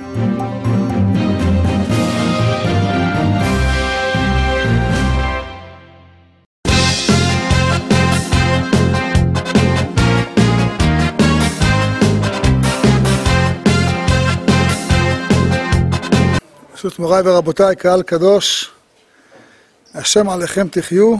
ברשות מוריי ורבותיי, קהל קדוש, השם עליכם תחיו.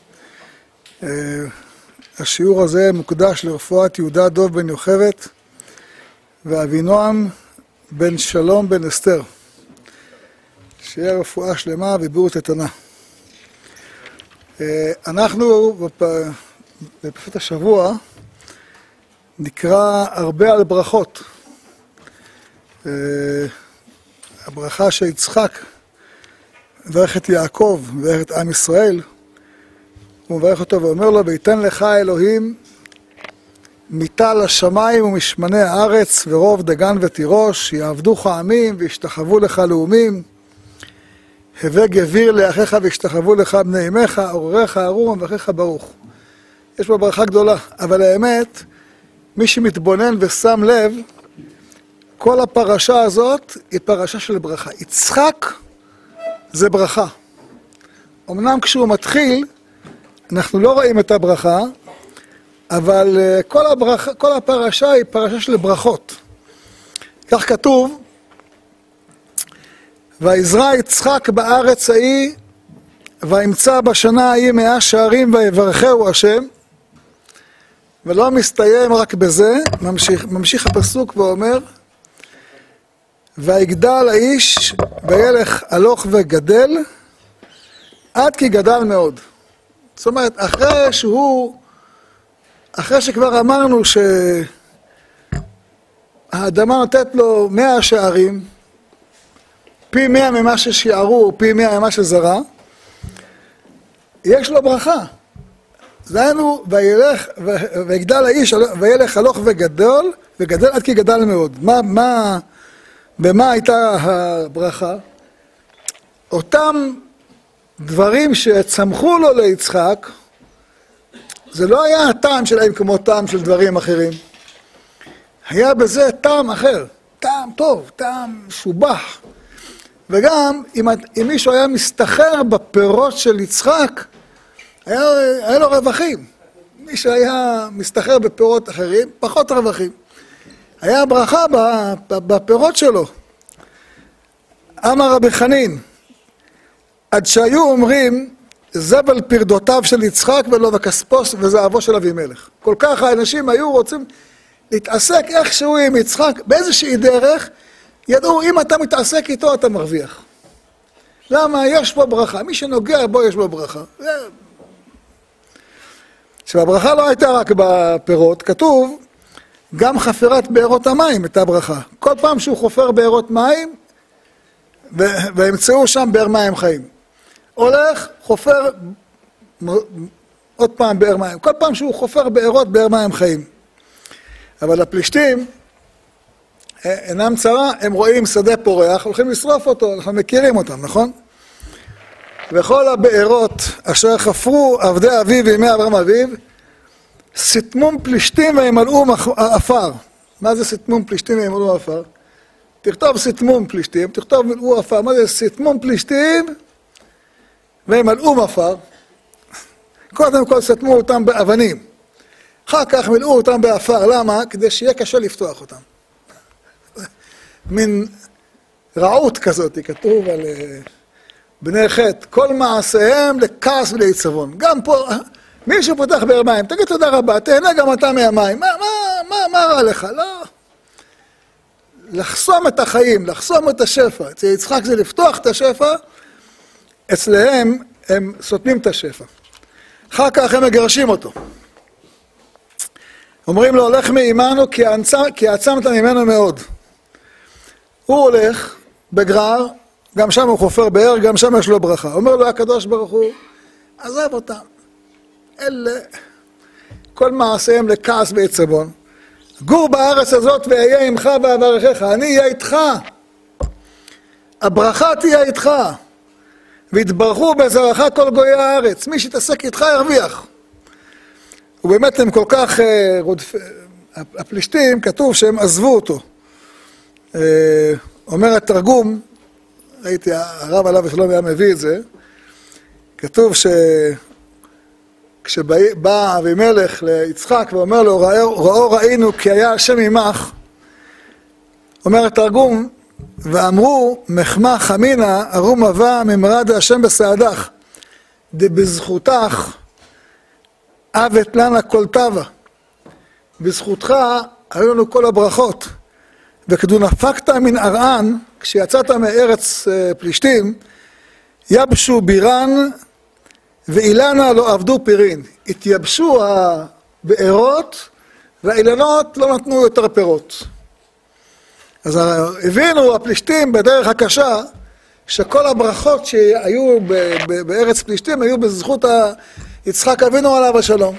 השיעור הזה מוקדש לרפואת יהודה דוב בן יוכבת ואבינועם בן שלום בן אסתר. שיהיה רפואה שלמה ובריאות איתנה. אנחנו בפרשת השבוע נקרא הרבה על ברכות. הברכה שיצחק מברך את יעקב, מברך את עם ישראל, הוא מברך אותו ואומר לו, ויתן לך אלוהים מטל השמיים ומשמני הארץ ורוב דגן ותירוש, יעבדוך עמים וישתחוו לך לאומים, הווה גביר לאחיך וישתחוו לך בני אמך, עורריך ארור ומברכך ברוך. יש פה ברכה גדולה, אבל האמת, מי שמתבונן ושם לב, כל הפרשה הזאת היא פרשה של ברכה. יצחק זה ברכה. אמנם כשהוא מתחיל, אנחנו לא רואים את הברכה, אבל כל הפרשה היא פרשה של ברכות. כך כתוב, ויזרע יצחק בארץ ההיא, וימצא בשנה ההיא 100 שערים ויברכהו השם, ולא מסתיים רק בזה, ממשיך הפסוק ואומר, ויגדל האיש וילך הלוך וגדל עד כי גדל מאוד. זאת אומרת, אחרי שכבר אמרנו שהאדמה נותנת לו 100 שערים, פי 100 ממה ששיערו, פי 100 ממה שזרה, יש לו ברכה. זהיינו, ויגדל האיש וילך הלוך וגדל עד כי גדל מאוד. במה הייתה הברכה? אותם דברים שצמחו לו ליצחק, זה לא היה הטעם שלהם כמו טעם של דברים אחרים. היה בזה טעם אחר, טעם טוב, טעם משובח. וגם אם מישהו היה מסתחר בפירות של יצחק, היה לו רווחים. מי שהיה מסתחר בפירות אחרים, פחות רווחים. היה ברכה בפירות שלו. אמר רבי חנין, עד שהיו אומרים, זבל פרדותיו של יצחק ולא וכספו וזהבו של אבימלך. כל כך האנשים היו רוצים להתעסק איכשהו עם יצחק, באיזושהי דרך, ידעו, אם אתה מתעסק איתו אתה מרוויח. למה? יש פה ברכה. מי שנוגע בו יש בו ברכה. שהברכה לא הייתה רק בפירות, כתוב, גם חפירת בארות המים הייתה ברכה. כל פעם שהוא חופר בארות מים, והמצאו שם באר מים חיים. הולך, חופר, עוד פעם באר מים. כל פעם שהוא חופר בארות, באר מים חיים. אבל הפלישתים אינם צרה, הם רואים שדה פורח, הולכים לשרוף אותו, אנחנו מכירים אותם, נכון? וכל הבארות אשר חפרו עבדי אביו וימי אברהם אביו, סתמום פלישתים וימלאו עפר. מה זה סתמום פלישתים וימלאו עפר? תכתוב סתמום פלישתים, תכתוב מלאו עפר. מה זה סתמום פלישתים וימלאו עפר? קודם כל סתמו אותם באבנים. אחר כך מלאו אותם בעפר. למה? כדי שיהיה קשה לפתוח אותם. מין רעות כזאת, כתוב על בני חטא. כל מעשיהם לכעס ולעיצבון. גם פה, מישהו פותח באר מים, תגיד תודה רבה, תהנה גם אתה מהמים. מה רע לך? לא. לחסום את החיים, לחסום את השפע. אצל יצחק זה לפתוח את השפע, אצלהם הם סותמים את השפע. אחר כך הם מגרשים אותו. אומרים לו, הולך מעימנו כי עצמת ממנו מאוד. הוא הולך בגרר, גם שם הוא חופר באר, גם שם יש לו ברכה. אומר לו הקדוש ברוך הוא, עזב אותם. אלה, כל מעשיהם לכעס ועצבון. גור בארץ הזאת ואהיה עמך ואברכך. אני אהיה איתך. הברכה תהיה איתך. והתברכו בזרעך כל גויי הארץ. מי שיתעסק איתך ירוויח. ובאמת הם כל כך הפלישתים, כתוב שהם עזבו אותו. אומר התרגום, ראיתי, הרב עליו ושלום היה מביא את זה, כתוב כשבא אבימלך ליצחק ואומר לו, ראו ראינו כי היה השם עמך, אומר התרגום, ואמרו מחמא חמינה ארום אבה ממרד השם בסעדך, דבזכותך אבת לנה כל טבע, בזכותך היו לנו כל הברכות, וכדו נפקת מן ארען, כשיצאת מארץ פלישתים, יבשו בירן ואילנה לא עבדו פירין. התייבשו הבארות והאילנות לא נתנו יותר פירות. אז הבינו הפלישתים בדרך הקשה שכל הברכות שהיו בארץ פלישתים היו בזכות יצחק אבינו עליו השלום.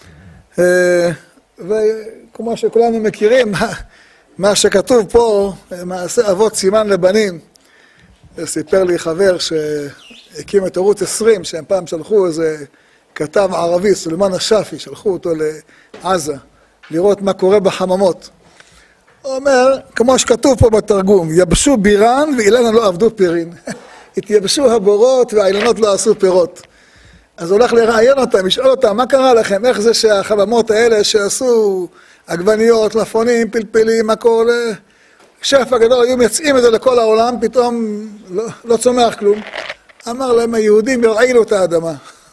וכמו שכולנו מכירים, מה שכתוב פה, מעשה אבות סימן לבנים, סיפר לי חבר שהקים את ערוץ 20, שהם פעם שלחו איזה כתב ערבי, סולימן השאפי, שלחו אותו לעזה, לראות מה קורה בחממות. הוא אומר, כמו שכתוב פה בתרגום, יבשו בירן ואילנה לא עבדו פירין. התייבשו הבורות והאילנות לא עשו פירות. אז הוא הולך לראיין אותם, לשאול אותם, מה קרה לכם? איך זה שהחממות האלה שעשו עגבניות, מלפפונים, פלפלים, הכל, שפע גדול, היו מייצאים את זה לכל העולם, פתאום לא צומח כלום. אמר להם, היהודים ירעילו את האדמה.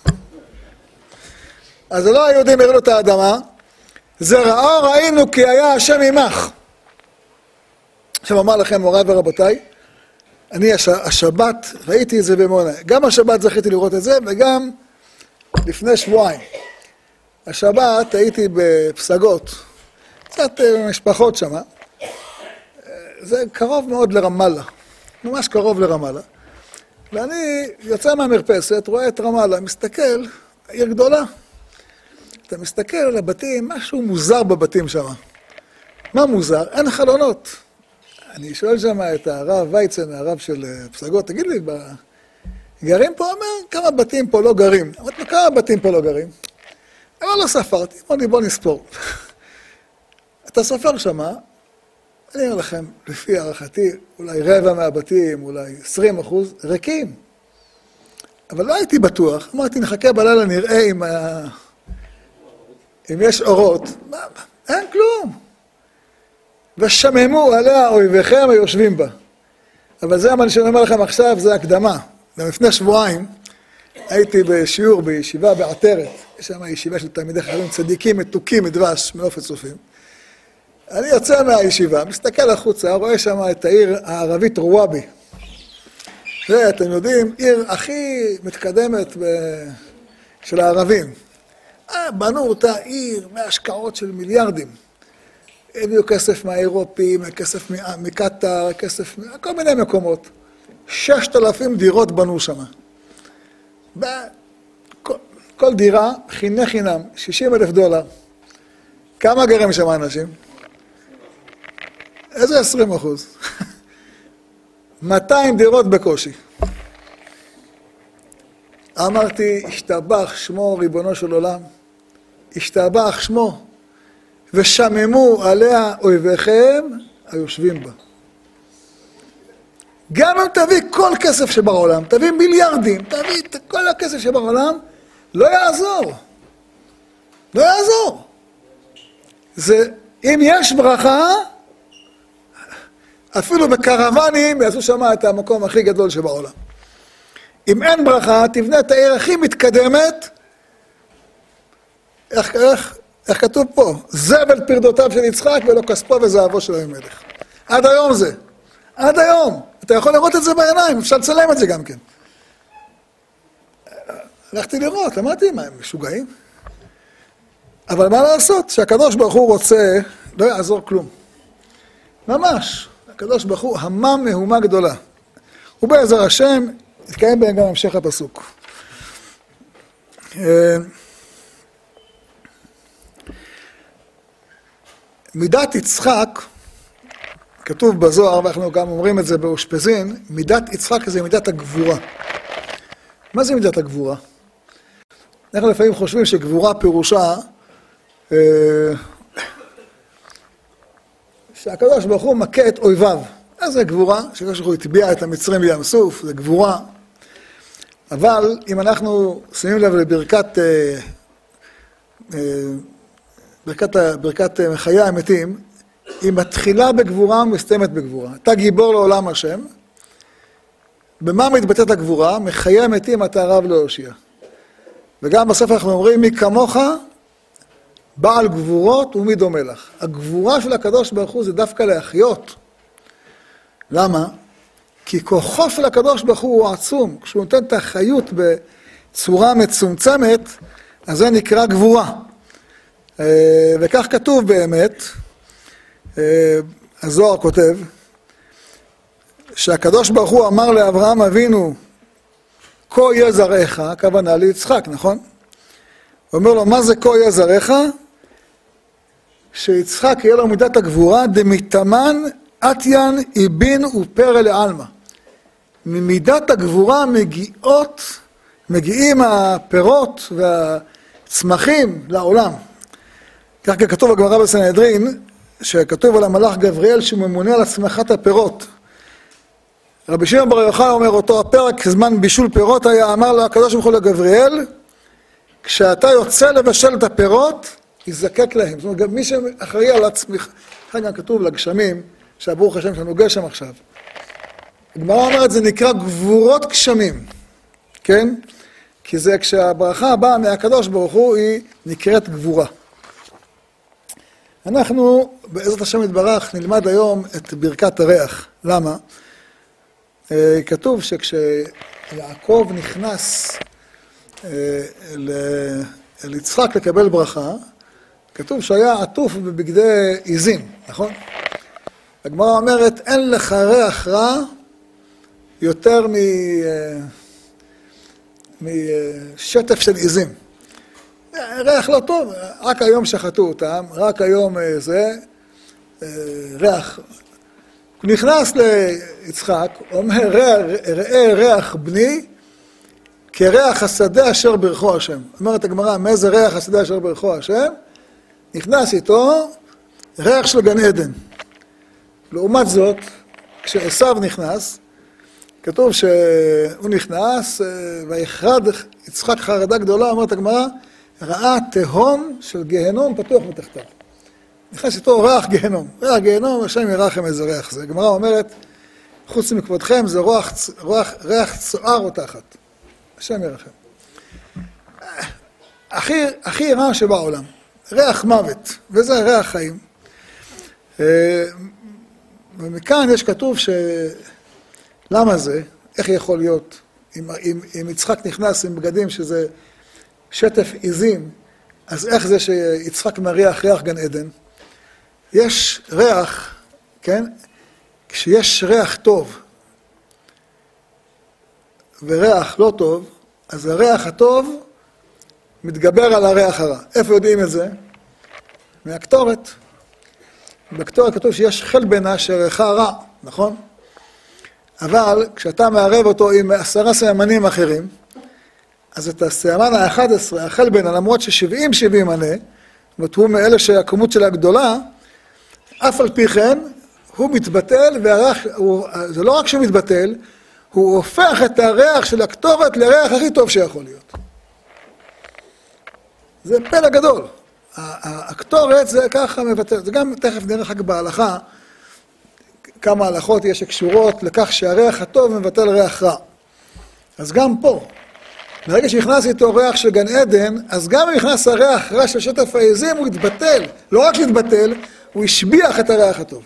אז זה לא היהודים ירעילו את האדמה, זה ראינו כי היה השם עמך. עכשיו אמר לכם, מוריי ורבותיי, אני השבת ראיתי את זה במונה. גם השבת זכיתי לראות את זה, וגם לפני שבועיים. השבת הייתי בפסגות, קצת משפחות שם. זה קרוב מאוד לרמאללה, ממש קרוב לרמאללה. ואני יוצא מהמרפסת, רואה את רמאללה, מסתכל, עיר גדולה. אתה מסתכל על הבתים, משהו מוזר בבתים שם. מה מוזר? אין חלונות. אני שואל שם את הרב וייצן, הרב של פסגות, תגיד לי, גרים פה? אומר, כמה בתים פה לא גרים. אמרתי לו, כמה בתים פה לא גרים? אבל לא ספרתי, אמר לי, בוא נספור. אתה סופר שם, אני אומר לכם, לפי הערכתי, אולי רבע מהבתים, אולי 20%, ריקים. אבל לא הייתי בטוח, אמרתי, נחכה בלילה, נראה אם יש אורות. אין כלום. ושממו עליה אויביכם היושבים בה. אבל זה מה שאני אומר לכם עכשיו, זה הקדמה. לפני שבועיים הייתי בשיעור בישיבה בעטרת. יש שם ישיבה של תלמידי חכמים צדיקים, מתוקים מדבש, מאופת צופים. אני יוצא מהישיבה, מסתכל החוצה, רואה שם את העיר הערבית רוואבי. ואתם יודעים, עיר הכי מתקדמת של הערבים. בנו אותה עיר מהשקעות של מיליארדים. הביאו כסף מהאירופים, כסף מקטר, כסף מכל מיני מקומות. 6,000 דירות בנו שם. כל דירה חינם, $60,000. כמה גרים שם אנשים? איזה 20%? 200 דירות בקושי. אמרתי, השתבח שמו ריבונו של עולם, השתבח שמו, ושממו עליה אויביכם היושבים בה. גם אם תביא כל כסף שבעולם, תביא מיליארדים, תביא את כל הכסף שבעולם, לא יעזור. לא יעזור. זה, אם יש ברכה, אפילו בקרוונים יעשו שם את המקום הכי גדול שבעולם. אם אין ברכה, תבנה את העיר הכי מתקדמת, איך כתוב פה? זבל פרדותיו של יצחק ולא כספו וזהבו של המלך. עד היום זה. עד היום. אתה יכול לראות את זה בעיניים, אפשר לצלם את זה גם כן. הלכתי לראות, אמרתי, מה, הם משוגעים? אבל מה לעשות? שהקדוש ברוך הוא רוצה, לא יעזור כלום. ממש. הקדוש ברוך הוא המם מהומה גדולה. ובעזר השם, יתקיים בהם גם המשך הפסוק. מידת יצחק, כתוב בזוהר, ואנחנו גם אומרים את זה באושפזין, מידת יצחק זה מידת הגבורה. מה זה מידת הגבורה? אנחנו לפעמים חושבים שגבורה פירושה שהקדוש ברוך הוא מכה את אויביו. אז זה גבורה, שהקדוש ברוך הוא הטביע את המצרים בים סוף, זה גבורה. אבל אם אנחנו שמים לב ברכת חיי המתים, היא מתחילה בגבורה ומסתיימת בגבורה. אתה גיבור לעולם השם. במה מתבטאת הגבורה? מחיי המתים אתה רב להושיע. וגם בסוף אנחנו אומרים, מי כמוך בעל גבורות ומי דומה לך. הגבורה של הקדוש ברוך הוא זה דווקא להחיות. למה? כי כוחו של הקדוש ברוך הוא עצום. כשהוא נותן את החיות בצורה מצומצמת, אז זה נקרא גבורה. וכך כתוב באמת, הזוהר כותב, שהקדוש ברוך הוא אמר לאברהם אבינו, כה יהיה זרעך, הכוונה ליצחק, נכון? הוא אומר לו, מה זה כה יהיה זרעך? שיצחק יהיה לו מידת הגבורה, דמיתמן עטיין איבין ופרא לעלמא. ממידת הגבורה מגיעים הפירות והצמחים לעולם. כך כתוב בגמרא בסנהדרין, שכתוב על המלאך גבריאל שהוא ממונה על הצמחת הפירות. רבי שמעון בר יוחאי אומר אותו הפרק, זמן בישול פירות היה, אמר לו הקדוש ברוך הוא לגבריאל, כשאתה יוצא לבשל את הפירות, יזקק להם. זאת אומרת, גם מי שאחראי על הצמיחה, כאן גם כתוב לגשמים, שהברוך השם שלנו גשם עכשיו. הגמרא אומרת, זה נקרא גבורות גשמים, כן? כי זה כשהברכה הבאה מהקדוש ברוך הוא, היא נקראת גבורה. אנחנו, בעזרת השם יתברך, נלמד היום את ברכת הריח. למה? כתוב שכשיעקב נכנס אל יצחק לקבל ברכה, כתוב שהיה עטוף בבגדי עיזים, נכון? הגמרא אומרת, אין לך ריח רע יותר משטף של עיזים. ריח לא טוב, רק היום שחטו אותם, רק היום זה ריח. הוא נכנס ליצחק, אומר, ראה ריח בני כריח השדה אשר ברכו השם. אומרת הגמרא, מאיזה ריח השדה אשר ברכו השם? נכנס איתו ריח של גן עדן. לעומת זאת, כשעשיו נכנס, כתוב שהוא נכנס, ויחרד יצחק חרדה גדולה, אומרת הגמרא, ראה תהום של גהנום פתוח מתחתיו. נכנס איתו ריח גהנום. ריח גהנום, השם ירחם איזה ריח זה. הגמרא אומרת, חוץ מכבודכם זה ריח צוער או תחת. השם ירחם. הכי רע שבעולם. ריח מוות, וזה ריח חיים. ומכאן יש כתוב למה זה? איך יכול להיות? אם יצחק נכנס עם בגדים שזה שטף עיזים, אז איך זה שיצחק מריח ריח גן עדן? יש ריח, כן? כשיש ריח טוב וריח לא טוב, אז הריח הטוב מתגבר על הריח הרע. איפה יודעים את זה? מהקטורת. בקטורת כתוב שיש חלבנה שריחה רע, נכון? אבל כשאתה מערב אותו עם 10 סממנים אחרים, אז את הסמן ה-11, החלבנה, למרות ש70 מנה, זאת אומרת, הוא מאלה שהכמות שלה גדולה, אף על פי כן, הוא מתבטל, זה לא רק שהוא מתבטל, הוא הופך את הריח של הקטורת לריח הכי טוב שיכול להיות. זה פלא גדול. הקטורת זה ככה מבטל, זה גם תכף נראה רק בהלכה, כמה הלכות יש שקשורות לכך שהריח הטוב מבטל ריח רע. אז גם פה, ברגע שנכנס איתו ריח של גן עדן, אז גם אם נכנס הריח רע של שטף העזים, הוא יתבטל. לא רק שיתבטל, הוא ישביח את הריח הטוב.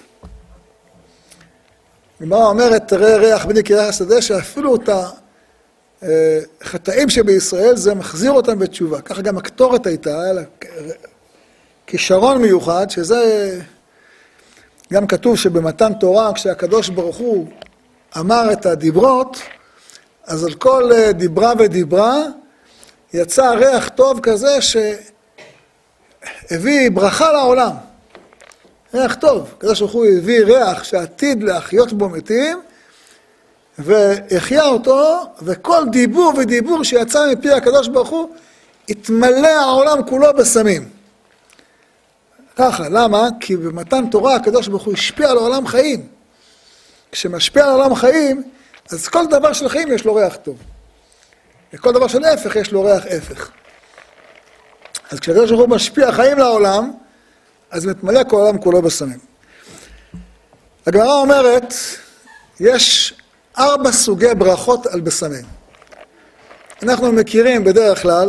הגמרא אומרת, תראה ריח בני כריח השדה, שאפילו את החטאים שבישראל, זה מחזיר אותם בתשובה. ככה גם הקטורת הייתה, כישרון מיוחד, שזה גם כתוב שבמתן תורה, כשהקדוש ברוך הוא אמר את הדיברות, אז על כל דיברה ודיברה, יצא ריח טוב כזה שהביא ברכה לעולם. ריח טוב. הקדוש ברוך הוא הביא ריח שעתיד להחיות בו מתים, והחיה אותו, וכל דיבור ודיבור שיצא מפי הקדוש ברוך הוא, התמלא העולם כולו בסמים. ככה, למה? כי במתן תורה הקדוש ברוך הוא השפיע על העולם חיים. כשמשפיע על עולם חיים, אז כל דבר של חיים יש לו ריח טוב. וכל דבר של הפך יש לו ריח הפך. אז כשהקדוש ברוך הוא משפיע חיים לעולם, אז מתמלא כל העולם כולו בסמים. הגמרא אומרת, יש 4 סוגי ברכות על בסמים. אנחנו מכירים בדרך כלל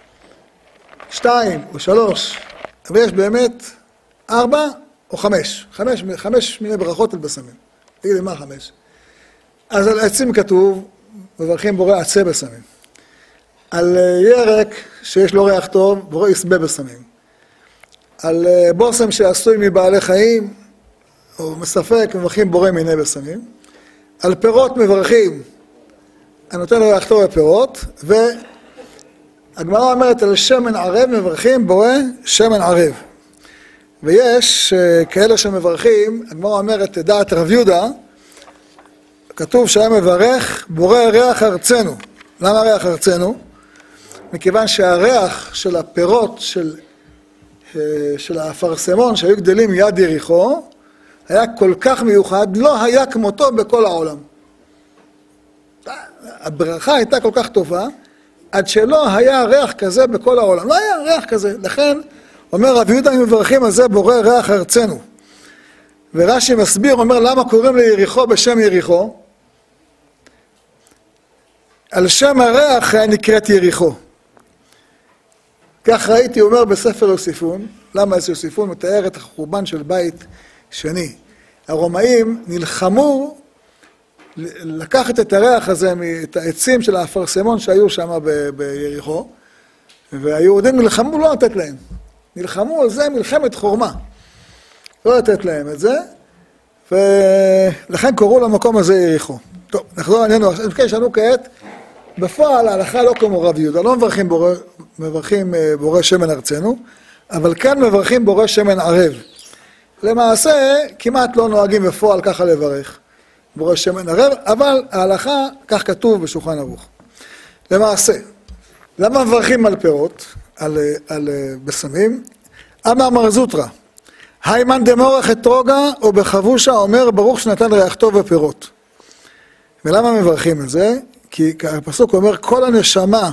2 או 3, אבל יש באמת 4 או 5. 5 מיני ברכות על בסמים. תגיד לי, מה 5? אז על עצים כתוב, מברכים בורא עצי בסמים. על ירק שיש לו ריח טוב, בורא יסבה בסמים. על בושם שעשוי מבעלי חיים, או מספק, מברכים בורא מיני בסמים. על פירות מברכים, הנותן לו ריח טוב בפירות, והגמרא אומרת על שמן ערב מברכים בורא שמן ערב. ויש כאלה שמברכים, הגמרא אומרת דעת רב יהודה, כתוב שהיה מברך בורא ריח ארצנו. למה ריח ארצנו? מכיוון שהריח של הפירות של האפרסמון שהיו גדלים מיד יריחו, היה כל כך מיוחד, לא היה כמותו בכל העולם. הברכה הייתה כל כך טובה, עד שלא היה ריח כזה בכל העולם. לא היה ריח כזה. לכן, אומר רב יהודה, הם מברכים על זה בורא ריח ארצנו. ורש"י מסביר, אומר, למה קוראים ליריחו בשם יריחו? על שם הריח נקראת יריחו. כך ראיתי, אומר בספר יוסיפון, למה יש יוסיפון? מתאר את החורבן של בית שני. הרומאים נלחמו לקחת את הריח הזה, את העצים של האפרסמון שהיו שם ביריחו, והיהודים נלחמו לא לתת להם. נלחמו על זה מלחמת חורמה. לא לתת להם את זה, ולכן קוראו למקום הזה יריחו. טוב, נחזור עלינו, יש לנו כעת, בפועל ההלכה לא כמו רב יהודה, לא מברכים בורא שמן ארצנו, אבל כאן מברכים בורא שמן ערב. למעשה, כמעט לא נוהגים בפועל ככה לברך בורא שמן ערב, אבל ההלכה כך כתוב בשולחן ערוך. למעשה, למה מברכים על פירות, על בסמים? אמר מר זוטרא, היימן דמורך אתרוגה או בחבושה אומר ברוך שנתן ריח טוב בפירות. ולמה מברכים את זה? כי הפסוק אומר כל הנשמה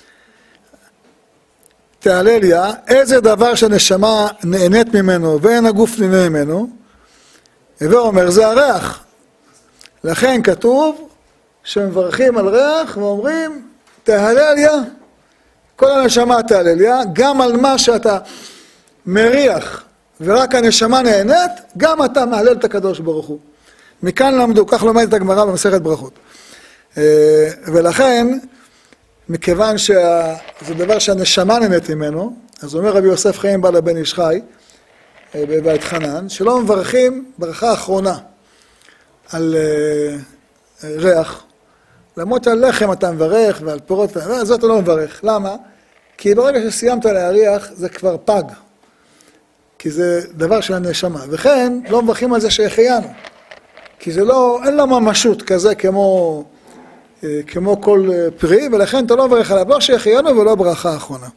תהלליה, איזה דבר שהנשמה נהנית ממנו ואין הגוף נהנה ממנו, ואומר זה הריח. לכן כתוב שמברכים על ריח ואומרים תהלליה, כל הנשמה תהלליה, גם על מה שאתה מריח ורק הנשמה נהנית, גם אתה מהלל את הקדוש ברוך הוא. מכאן למדו, כך לומדת הגמרא במסכת ברכות. ולכן, מכיוון שזה דבר שהנשמה נהנית ממנו, אז אומר רבי יוסף חיים בעל הבן איש חי, בבית חנן, שלא מברכים ברכה האחרונה על ריח, למרות על לחם אתה מברך ועל פירות, זאת אתה לא מברך. למה? כי ברגע שסיימת להריח זה כבר פג, כי זה דבר של הנשמה, וכן לא מברכים על זה שהחיינו, כי זה לא, אין לו ממשות כזה כמו כל פרי, ולכן אתה לא מברך עליו, לא שהחיינו ולא ברכה אחרונה.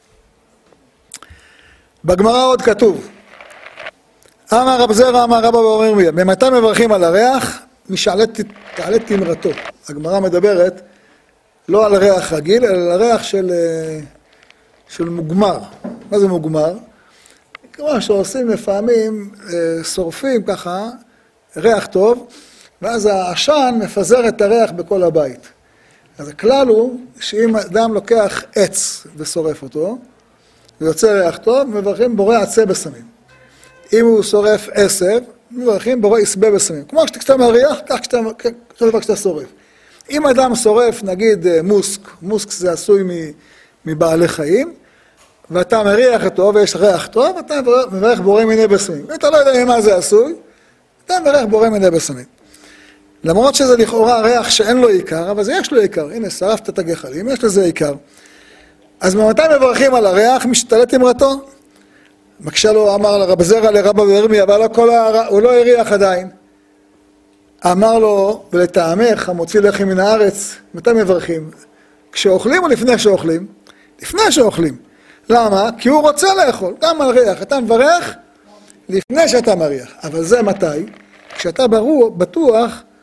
בגמרא עוד כתוב, אמר רב זרע אמר רבא בר ירמיה, ממתי מברכים על הריח? תעלה תמרתו. הגמרא מדברת לא על ריח רגיל, אלא על הריח של מוגמר. מה זה מוגמר? כמו שעושים לפעמים, שורפים ככה, ריח טוב, ואז העשן מפזר את הריח בכל הבית. אז הכלל הוא שאם אדם לוקח עץ ושורף אותו, ויוצא ריח טוב, מברכים בורא עצי בסמים. אם הוא שורף עשב, מברכים בורא יסבה בסמים. כמו שאתה מריח, כך כשאתה שורף. אם אדם שורף, נגיד מוסק זה עשוי מבעלי חיים, ואתה מריח אותו ויש ריח טוב, אתה מברך בורא מיני בסמים. ואתה לא יודע מה זה עשוי, אתה מברך בורא מיני בסמים. למרות שזה לכאורה ריח שאין לו עיקר, אבל זה יש לו עיקר. הנה, שרפת את הגחלים, יש לזה עיקר. אז ממתי מברכים על הריח, משתלט אמרתו? מקשה לו, אמר לרב זרע לרבא בר ירמיה, אבל הוא לא הריח עדיין. אמר לו, ולטעמך, המוציא לחם מן הארץ, מתי מברכים? כשאוכלים או לפני שאוכלים? לפני שאוכלים. למה? כי הוא רוצה לאכול, גם על ריח. אתה מברך לפני שאתה מריח. אבל זה מתי? כשאתה בטוח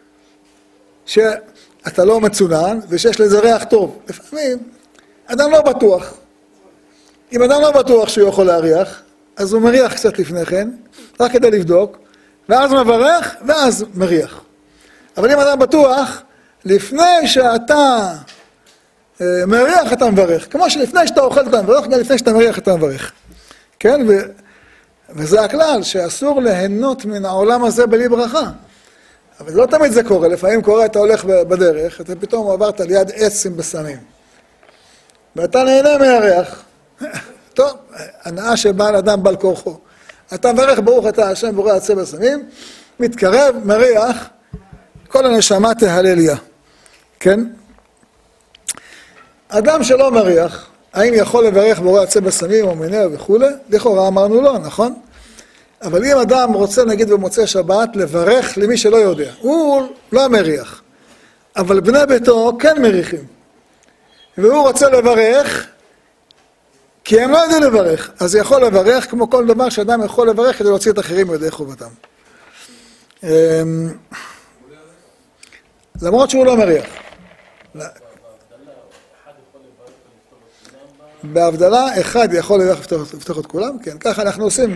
שאתה לא מצונן ושיש לזה ריח טוב. לפעמים אדם לא בטוח. אם אדם לא בטוח שהוא יכול להריח, אז הוא מריח קצת לפני כן, רק כדי לבדוק, ואז מברך ואז מריח. אבל אם אדם בטוח, לפני שאתה מריח אתה מברך. כמו שלפני שאתה אוכל אתה מברך, גם לפני שאתה מריח אתה מברך. כן? וזה הכלל שאסור ליהנות מן העולם הזה בלי ברכה. אבל לא תמיד זה קורה, לפעמים קורה, אתה הולך בדרך, אתה פתאום עברת ליד עץ עם בשמים. ואתה נהנה מהריח. טוב, הנאה שבא לאדם בעל כורחו. אתה מברך ברוך אתה השם בורא עצי בשמים, מתקרב, מריח, כל הנשמה תהלליה. כן? אדם שלא מריח, האם יכול לברך בורא עצי בשמים או מיניה וכו'? לכאורה אמרנו לא, נכון? אבל אם אדם רוצה נגיד במוצאי שבת לברך למי שלא יודע, הוא לא מריח, אבל בני ביתו כן מריחים. והוא רוצה לברך, כי הם לא יודעים לברך, אז יכול לברך כמו כל דבר שאדם יכול לברך כדי להוציא את אחרים מידי חובתם. למרות שהוא לא מריח. בהבדלה אחד יכול לפתוח את כולם, כן, ככה אנחנו עושים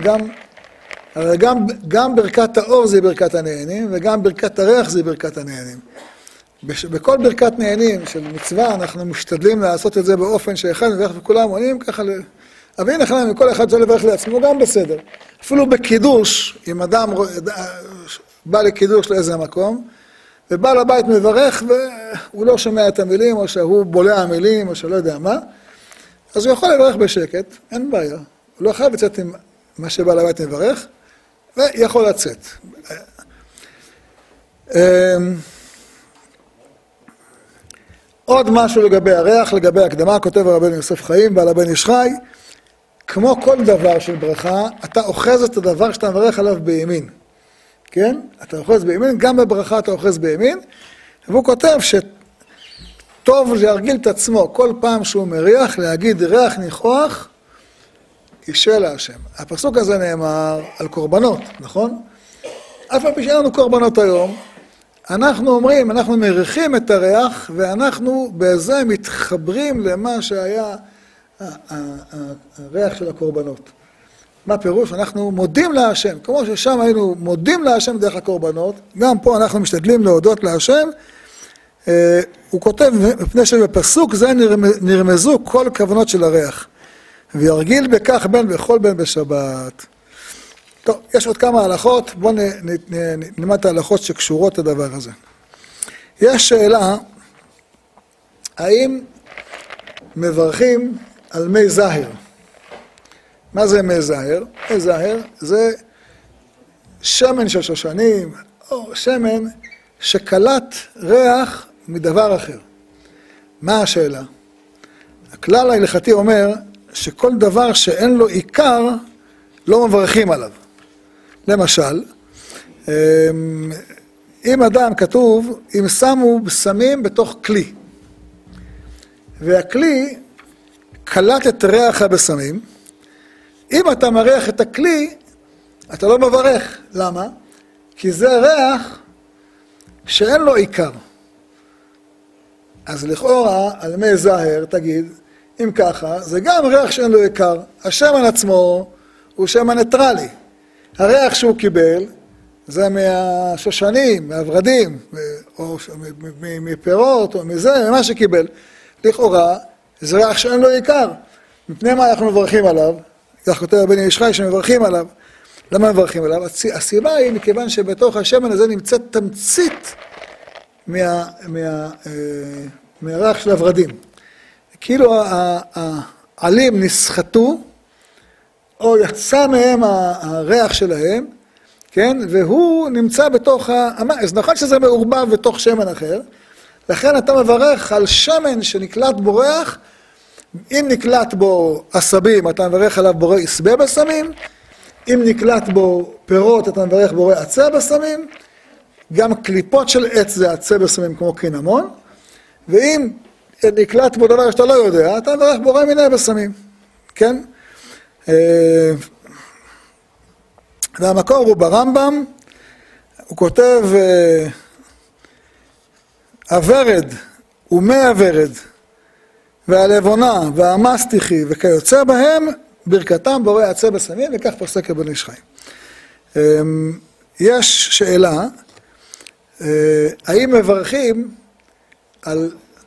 גם ברכת האור זה ברכת הנהנים, וגם ברכת הריח זה ברכת הנהנים. בכל ברכת נהנים של מצווה אנחנו משתדלים לעשות את זה באופן שאחד מברך וכולם עונים ככה אבל הנה לכם, אם כל אחד צריך לברך לעצמו גם בסדר. אפילו בקידוש, אם אדם בא לקידוש לאיזה מקום, ובא לבית מברך והוא לא שומע את המילים, או שהוא בולע המילים, או שלא יודע מה, אז הוא יכול לברך בשקט, אין בעיה. הוא לא חייב לצאת עם מה שבא לבית מברך, ויכול לצאת. עוד משהו לגבי הריח, לגבי הקדמה, כותב הרבן יוסף חיים, בעל הבן איש חי, כמו כל דבר של ברכה, אתה אוחז את הדבר שאתה מברך עליו בימין. כן? אתה אוחז בימין, גם בברכה אתה אוחז בימין, והוא כותב שטוב להרגיל את עצמו כל פעם שהוא מריח, להגיד ריח ניחוח, אישה להשם. הפסוק הזה נאמר על קורבנות, נכון? אף על פי שאין לנו קורבנות היום, אנחנו אומרים, אנחנו מריחים את הריח, ואנחנו בזה מתחברים למה שהיה הריח של הקורבנות. מה פירוש? אנחנו מודים להשם. כמו ששם היינו מודים להשם דרך הקורבנות, גם פה אנחנו משתדלים להודות להשם. הוא כותב, מפני שבפסוק זה נרמזו כל כוונות של הריח. וירגיל בכך בין בכל בין בשבת. טוב, יש עוד כמה הלכות, בואו נלמד את ההלכות שקשורות לדבר הזה. יש שאלה, האם מברכים על מי זהר? מה זה מי זהר? מי זהר זה שמן של שושנים, או שמן שקלט ריח מדבר אחר. מה השאלה? הכלל ההלכתי אומר שכל דבר שאין לו עיקר, לא מברכים עליו. למשל, אם אדם כתוב, אם שמו בשמים בתוך כלי, והכלי קלט את ריח הבשמים, אם אתה מריח את הכלי, אתה לא מברך. למה? כי זה ריח שאין לו עיקר. אז לכאורה, על מי זהר, תגיד, אם ככה, זה גם ריח שאין לו עיקר. השמן עצמו הוא שמן ניטרלי. הריח שהוא קיבל, זה מהשושנים, מהוורדים, או מפירות, או מזה, ממה שקיבל. לכאורה, זה ריח שאין לו עיקר. מפני מה אנחנו מברכים עליו? כך כותב רבן איש חי שמברכים עליו. למה מברכים עליו? הסיבה היא מכיוון שבתוך השמן הזה נמצאת תמצית מהריח של הוורדים. כאילו העלים נסחטו, או יצא מהם הריח שלהם, כן? והוא נמצא בתוך אז נכון שזה מעורבב בתוך שמן אחר, לכן אתה מברך על שמן שנקלט בו ריח, אם נקלט בו עשבים, אתה מברך עליו בורא עשבי בשמים, אם נקלט בו פירות, אתה מברך בורא עצי בשמים, גם קליפות של עץ זה עצי בשמים כמו קינמון, ואם נקלט בו דבר שאתה לא יודע, אתה מברך בורא מיני בשמים, כן? והמקור הוא ברמב"ם, הוא כותב הוורד ומי הוורד והלבונה והמסטיחי וכיוצא בהם, ברכתם בורא עצי בשמים, וכך פוסק רבן איש חיים. יש שאלה, האם מברכים על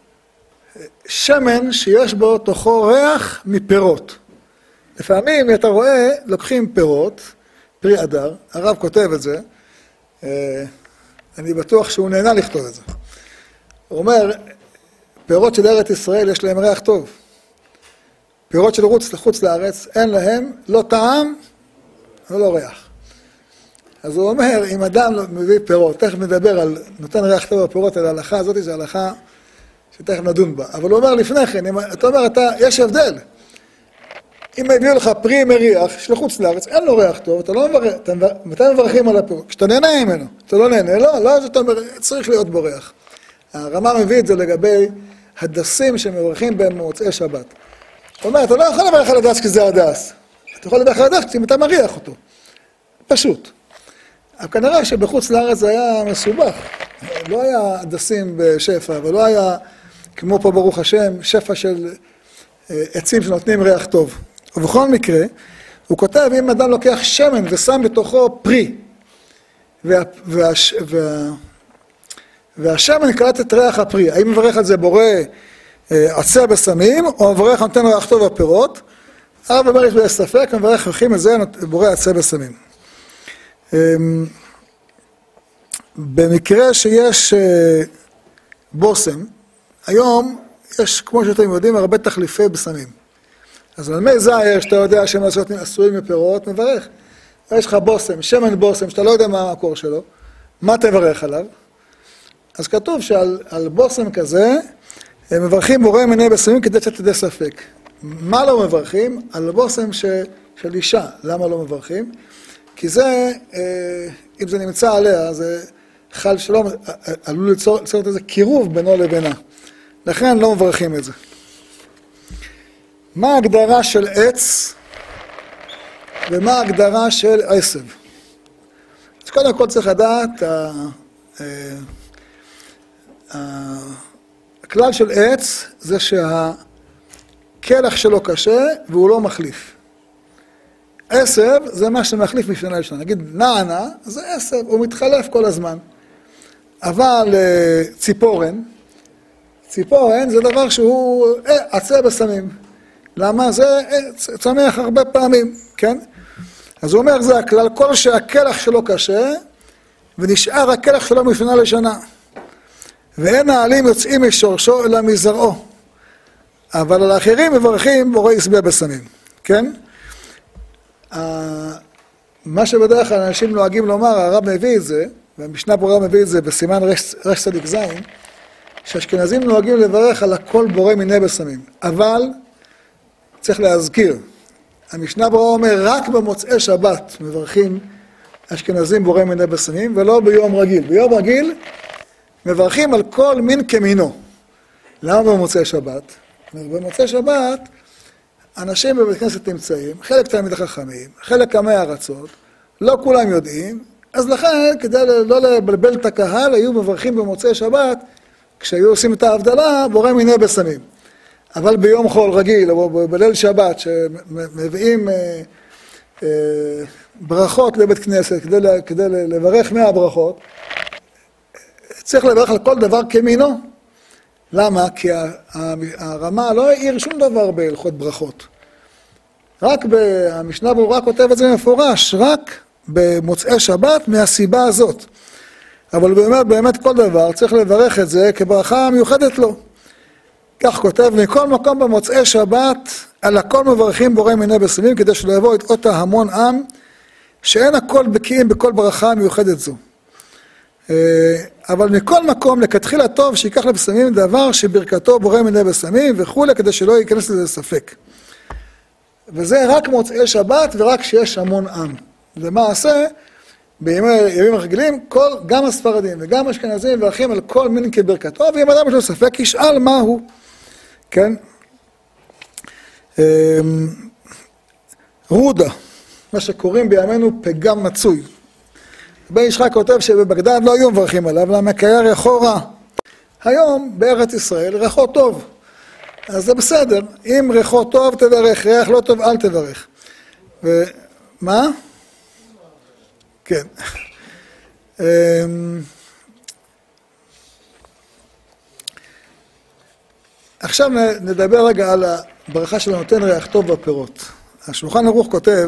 שמן שיש בו תוכו ריח מפירות? לפעמים אתה רואה, לוקחים פירות, פרי אדר, הרב כותב את זה, אני בטוח שהוא נהנה לכתוב את זה. הוא אומר, פירות של ארץ ישראל יש להם ריח טוב. פירות של חוץ לארץ אין להם לא טעם ולא ריח. אז הוא אומר, אם אדם מביא פירות, תכף מדבר על נותן ריח טוב בפירות, על ההלכה הזאת, זו הלכה שתכף נדון בה. אבל הוא אומר לפני כן, אתה אומר, יש הבדל. אם הביאו לך פרי מריח של חוץ לארץ, אין לו ריח טוב, אתה לא מברך, מתי מברכים על הפירות? כשאתה נהנה ממנו, אתה לא נהנה, לא, אז אתה אומר, צריך להיות בו ריח. הרמ"א מביא את זה לגבי הדסים שמברכים במוצאי שבת. זאת אומרת, אתה לא יכול לברך על הדס כי זה הדס. אתה יכול לברך על הדס כי אתה מריח אותו. פשוט. אבל כנראה שבחוץ לארץ זה היה מסובך. לא היה הדסים בשפע, ולא היה, כמו פה ברוך השם, שפע של עצים שנותנים ריח טוב. ובכל מקרה, הוא כותב, אם אדם לוקח שמן ושם בתוכו פרי, והשמן קלט את ריח הפרי, האם מברך על זה בורא עצי הבשמים, או מברך נותן ריח טוב בפירות? הרב אומר, יש בזה ספק, מברך הולכים את זה בורא עצי הבשמים. במקרה שיש בושם, היום יש, כמו שאתם יודעים, הרבה תחליפי בשמים. אז על מי זהר, שאתה יודע שהם עשויים מפירות, מברך. יש לך בושם, שמן בושם, שאתה לא יודע מה המקור שלו, מה תברך עליו? אז כתוב שעל בושם כזה, הם מברכים בורא מיני בשמים כדי שתדע ספק. מה לא מברכים? על בושם של אישה. למה לא מברכים? כי זה, אם זה נמצא עליה, זה חל שלא, עלול ליצור איזה קירוב בינו לבינה. לכן לא מברכים את זה. מה ההגדרה של עץ ומה ההגדרה של עשב? אז קודם כל צריך לדעת, הכלל של עץ זה שהכלח שלו קשה והוא לא מחליף. עשב זה מה שמחליף משנה לשנה. נגיד נענה זה עשב, הוא מתחלף כל הזמן. אבל ציפורן זה דבר שהוא עצי בשמים. למה? זה צמח הרבה פעמים, כן? אז הוא אומר, זה הכלל, כל שהכלח שלו קשה, ונשאר הכלח שלו משנה לשנה. ואין העלים יוצאים משורשו אלא מזרעו. אבל על האחרים מברכים בורא עשבי בשמים, כן? מה שבדרך כלל אנשים נוהגים לומר, הרב מביא את זה, והמשנה ברורה מביא את זה בסימן רש צדיק זין, שאשכנזים נוהגים לברך על הכל בורא מיני בשמים. אבל צריך להזכיר, המשנה ברורה אומר רק במוצאי שבת מברכים אשכנזים בורא מיני בשמים, ולא ביום רגיל. ביום רגיל מברכים על כל מין כמינו. למה במוצאי שבת? במוצאי שבת אנשים בבית כנסת נמצאים, חלק תלמידי חכמים, חלק עמי ארצות, לא כולם יודעים, אז לכן כדי לא לבלבל את הקהל היו מברכים במוצאי שבת, כשהיו עושים את ההבדלה, בורא מיני בשמים. אבל ביום חול רגיל, או בליל שבת, שמביאים ברכות לבית כנסת, כדי לברך מהברכות, צריך לברך על כל דבר כמינו. למה? כי הרמ"א לא העיר שום דבר בהלכות ברכות. רק המשנה ברורה כותב את זה מפורש, רק במוצאי שבת מהסיבה הזאת. אבל באמת כל דבר צריך לברך את זה כברכה מיוחדת לו. כך כותב, מכל מקום במוצאי שבת, על הכל מברכים בורא מיני בשמים, כדי שלא יבוא את אותה המון עם, שאין הכל בקיאים בכל ברכה מיוחדת זו. אבל מכל מקום, לכתחילה טוב, שיקח לבשמים דבר שברכתו בורא מיני בשמים וכו', כדי שלא ייכנס לזה ספק. וזה רק מוצאי שבת ורק שיש המון עם. למעשה, בימים רגילים, גם הספרדים וגם אשכנזים מברכים על כל מין כברכתו, ואם אדם יש לו ספק, ישאל מה הוא. כן? רודה, מה שקוראים בימינו פגם מצוי. בן איש חי כותב שבבגדד לא היו מברכים עליו, למה קייר יחורה היום בארץ ישראל ריחו טוב, אז זה בסדר, אם ריחו טוב תברך, ריח לא טוב אל תברך. ומה? כן. עכשיו נדבר רגע על הברכה של הנותן ריח טוב בפירות. השולחן ערוך כותב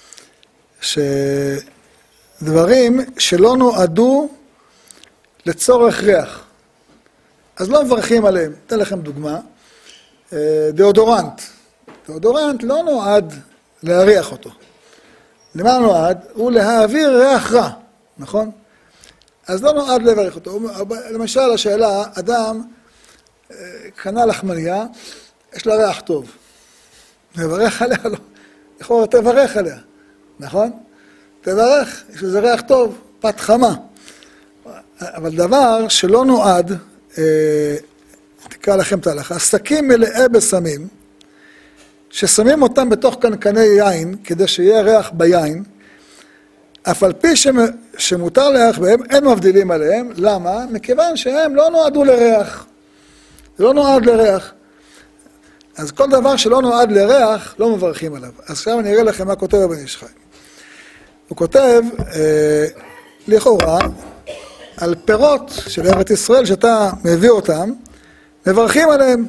שדברים שלא נועדו לצורך ריח, אז לא מברכים עליהם. אתן לכם דוגמה, דאודורנט. דאודורנט לא נועד להריח אותו. למה נועד? הוא להעביר ריח רע, נכון? אז לא נועד לברך אותו. למשל השאלה, אדם קנה לחמניה, יש לה ריח טוב. מברך עליה? לא. יכול תברך עליה, נכון? תברך, יש לזה ריח טוב, פת חמה. אבל דבר שלא נועד, תקרא לכם את ההלכה, שקים מלאי בסמים, ששמים אותם בתוך קנקני יין, כדי שיהיה ריח ביין, אף על פי שמותר להריח בהם, אין מבדילים עליהם. למה? מכיוון שהם לא נועדו לריח. זה לא נועד לריח. אז כל דבר שלא נועד לריח, לא מברכים עליו. אז עכשיו אני אראה לכם מה כותב הבן איש חי. הוא כותב, לכאורה, על פירות של ארץ ישראל, שאתה מביא אותם, מברכים עליהם.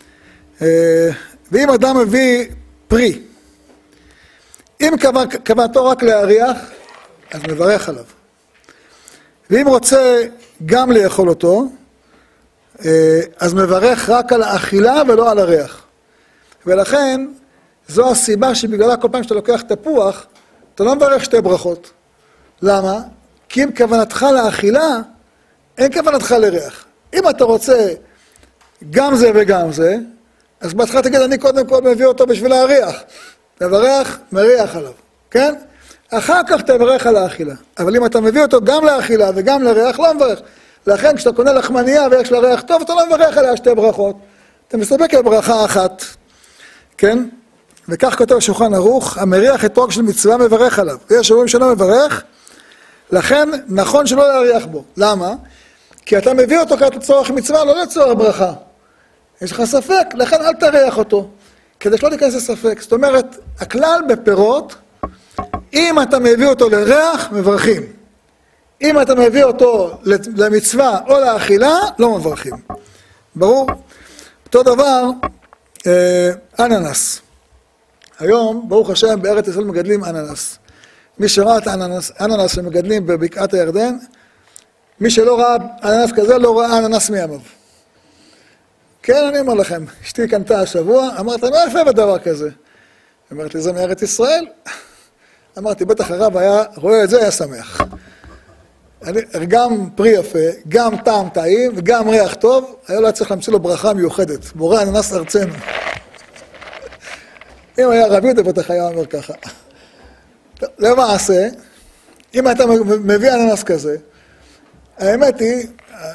ואם אדם מביא פרי, אם כוונתו רק להריח, אז מברך עליו. ואם רוצה גם לאכול אותו, אז מברך רק על האכילה ולא על הריח. ולכן, זו הסיבה שבגללה כל פעם שאתה לוקח תפוח, אתה לא מברך שתי ברכות. למה? כי אם כוונתך לאכילה, אין כוונתך לריח. אם אתה רוצה גם זה וגם זה, אז בהתחלה תגיד, אני קודם כל מביא אותו בשביל להריח. תברך, מריח עליו, כן? אחר כך תברך על האכילה. אבל אם אתה מביא אותו גם לאכילה וגם לריח, לא מברך. לכן כשאתה קונה לחמניה ויש לה ריח טוב, אתה לא מברך עליה שתי ברכות. אתה מסתפק על ברכה אחת, כן? וכך כותב שולחן ערוך, המריח אתרוג של מצווה מברך עליו. ויש אומרים שלא מברך, לכן נכון שלא להריח בו. למה? כי אתה מביא אותו כעת לצורך מצווה, לא לצורך ברכה. יש לך ספק, לכן אל תריח אותו, כדי שלא תיכנס לספק. זאת אומרת, הכלל בפירות, אם אתה מביא אותו לריח, מברכים. אם אתה מביא אותו למצווה או לאכילה, לא מברכים. ברור? אותו דבר, אננס. היום, ברוך השם, בארץ ישראל מגדלים אננס. מי שראה את האננס שמגדלים בבקעת הירדן, מי שלא ראה אננס כזה, לא ראה אננס מימיו. כן, אני אומר לכם, אשתי קנתה השבוע, אמרת, מה יפה בדבר כזה? אמרתי, זה מארץ ישראל? אמרתי, בטח הרב היה רואה את זה, היה שמח. גם פרי יפה, גם טעם טעים וגם ריח טוב, היה לא צריך להמציא לו ברכה מיוחדת, בורא אננס ארצנו. אם היה רבי יהודה בטח היה אומר ככה. למעשה, אם אתה מביא אננס כזה, האמת היא,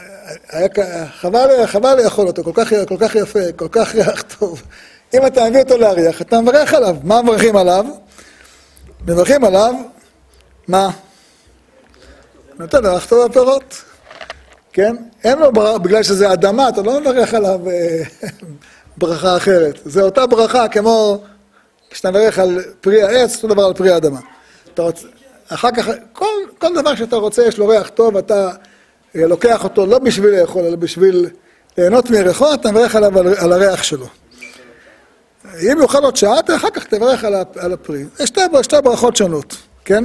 חבל לאכול אותו, כל כך יפה, כל כך ריח טוב. אם אתה מביא אותו להריח, אתה מברך עליו. מה מברכים עליו? מברכים עליו, מה? נותן ריח טוב בפירות. כן? אין לו בגלל שזה אדמה, אתה לא מברך עליו ברכה אחרת. זה אותה ברכה כמו כשאתה מברך על פרי העץ, אותו דבר על פרי האדמה. אחר כך, כל דבר שאתה רוצה יש לו ריח טוב, אתה לוקח אותו לא בשביל לאכול, אלא בשביל ליהנות מריחו, אתה מברך עליו על הריח שלו. אם יוכל עוד שעה, אחר כך תברך על הפרי. יש שתי ברכות שונות, כן?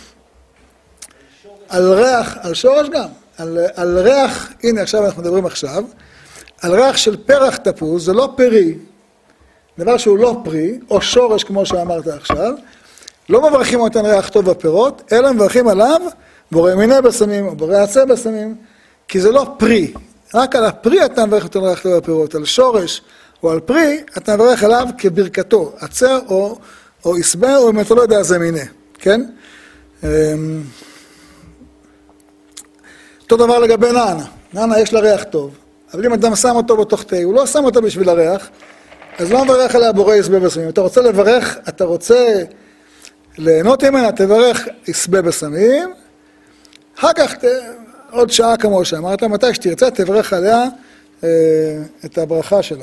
על ריח, על שורש גם. על ריח, הנה עכשיו אנחנו מדברים עכשיו, על ריח של פרח תפוז, זה לא פרי, דבר שהוא לא פרי, או שורש כמו שאמרת עכשיו, לא מברכים אותן ריח טוב בפירות, אלא מברכים עליו בורא מיני בסמים, או בורא עצי בסמים, כי זה לא פרי. רק על הפרי אתה מברך אותן ריח טוב בפירות, על שורש או על פרי, אתה מברך עליו כברכתו, עצר או יסבר, או אם אתה לא יודע זה מיני, כן? אותו דבר לגבי נענה. נענה יש לה ריח טוב, אבל אם אדם שם אותו בתוך תה, הוא לא שם אותו בשביל הריח, אז לא מברך עליה בורא יסבה בסמים. אתה רוצה לברך, אתה רוצה ליהנות ממנה, תברך יסבה בסמים, אחר כך עוד שעה כמו שאמרת, מתי שתרצה תברך עליה את הברכה שלה.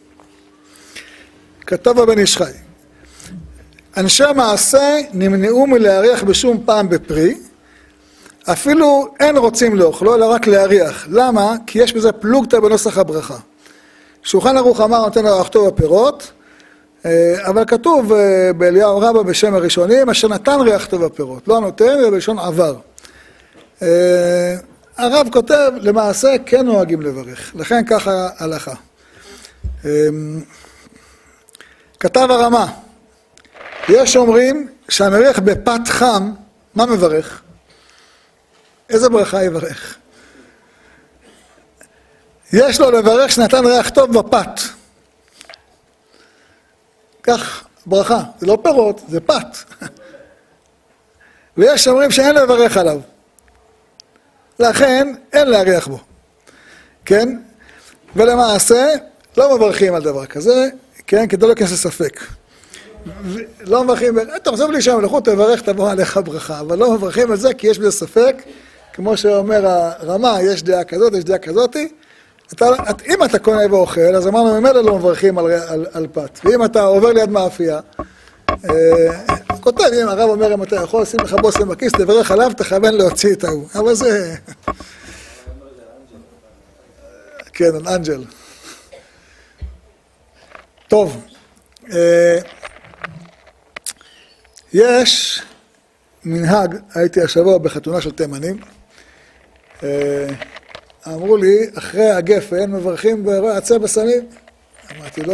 כתב הבן איש חי, אנשי המעשה נמנעו מלהריח בשום פעם בפרי, אפילו אין רוצים לאוכלו, אלא רק להריח. למה? כי יש בזה פלוגתא בנוסח הברכה. שולחן ערוך אמר נותן לריח טוב בפירות, אבל כתוב באליהו רבה בשם הראשונים, אשר נתן ריח טוב בפירות, לא נותן, אלא בלשון עבר. הרב כותב, למעשה כן נוהגים לברך, לכן ככה הלכה. כתב הרמה, יש אומרים שהמריח בפת חם, מה מברך? איזה ברכה יברך? יש לו לברך שנתן ריח טוב בפת. כך ברכה, זה לא פירות, זה פת. ויש אומרים שאין לברך עליו. לכן אין להריח בו. כן? ולמעשה לא מברכים על דבר כזה, כן? כדי לא כנס לספק. לא מברכים, תחזור לי שם, לכו תברך, תבוא עליך ברכה, אבל לא מברכים על זה כי יש בזה ספק, כמו שאומר הרמה, יש דעה כזאת, יש דעה כזאת, אם אתה קונה ואוכל, אז אמרנו, ממילא לא מברכים על פת, ואם אתה עובר ליד מאפייה, כותב, אם הרב אומר, אם אתה יכול לשים לך בושם בכיס, תברך עליו, תכוון להוציא את ההוא, אבל זה... כן, אנג'ל. טוב, יש מנהג, הייתי השבוע בחתונה של תימנים, אמרו לי, אחרי הגפן מברכים בעצי בשמים. אמרתי,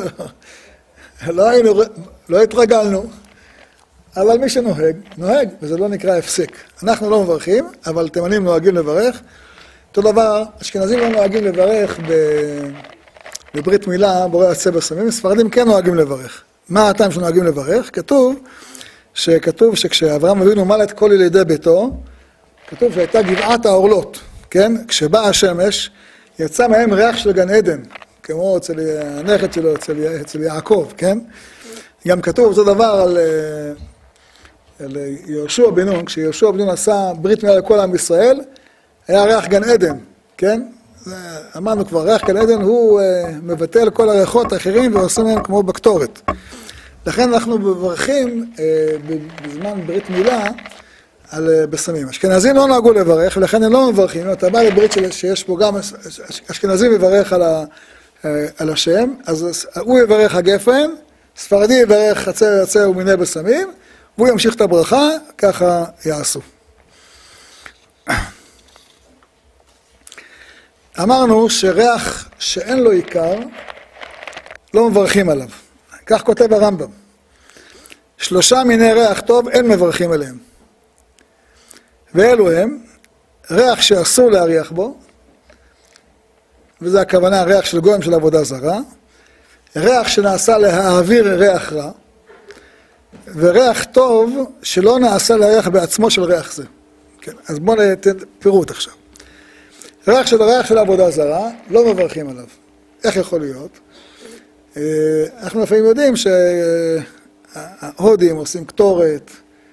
לא התרגלנו, אבל מי שנוהג, נוהג, וזה לא נקרא הפסק. אנחנו לא מברכים, אבל תימנים נוהגים לברך. אותו דבר, אשכנזים לא נוהגים לברך בברית מילה, בורא עצי בשמים, ספרדים כן נוהגים לברך. מה הטעם שנוהגים לברך? כתוב שכשאברהם אבינו מל את כל ילידי ביתו, כתוב שהייתה גבעת האורלות, כן? כשבאה השמש, יצא מהם ריח של גן עדן, כמו אצל הנכד שלו, אצל יעקב, כן? גם כתוב אותו דבר על יהושע בן נון, כשיהושע בן נון עשה ברית מילה לכל עם ישראל, היה ריח גן עדן, כן? אמרנו כבר, ריח גן עדן הוא מבטל כל הריחות האחרים ועושים מהם כמו בקטורת. לכן אנחנו מברכים בזמן ברית מילה על בשמים. אשכנזים לא נהגו לברך, ולכן הם לא מברכים. אם אתה בא לברית שיש פה גם אשכנזים יברך על השם, אז הוא יברך הגפן, ספרדי יברך חצר ומיני בשמים, והוא ימשיך את הברכה, ככה יעשו. אמרנו שריח שאין לו עיקר, לא מברכים עליו. כך כותב הרמב"ם. 3 מיני ריח טוב אין מברכים עליהם. ואלו הם, ריח שאסור להריח בו, וזה הכוונה ריח של גויים של עבודה זרה, ריח שנעשה להעביר ריח רע, וריח טוב שלא נעשה להריח בעצמו של ריח זה. כן, אז בואו ניתן פירוט עכשיו. ריח של עבודה זרה, לא מברכים עליו. איך יכול להיות? אנחנו לפעמים יודעים שההודים עושים קטורת.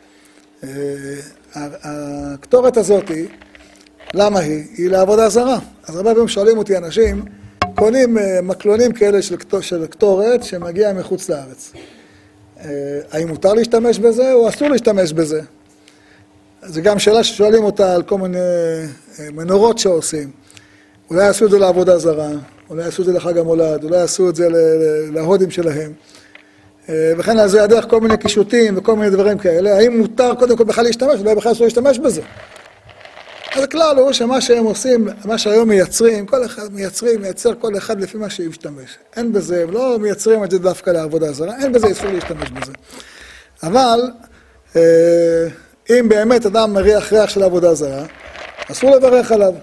הקטורת הזאת, למה היא? היא לעבודה זרה. אז הרבה פעמים שואלים אותי אנשים, קונים מקלונים כאלה של קטורת שמגיע מחוץ לארץ. האם מותר להשתמש בזה או אסור להשתמש בזה? זו גם שאלה ששואלים אותה על כל מיני מנורות שעושים. אולי יעשו את זה לעבודה זרה, אולי יעשו את זה לחג המולד, אולי יעשו את זה להודים שלהם. וכן על זה הדרך כל מיני קישוטים וכל מיני דברים כאלה. האם מותר קודם כל בכלל להשתמש, אולי בכלל אסור להשתמש בזה. אז הכלל הוא שמה שהם עושים, מה שהיום מייצרים, כל אחד מייצר כל אחד לפי מה שישתמש. אין בזה, הם לא מייצרים את זה דווקא לעבודה זרה, אין בזה אסור להשתמש בזה. אבל אם באמת אדם מריח ריח של עבודה זרה, אסור לברך עליו.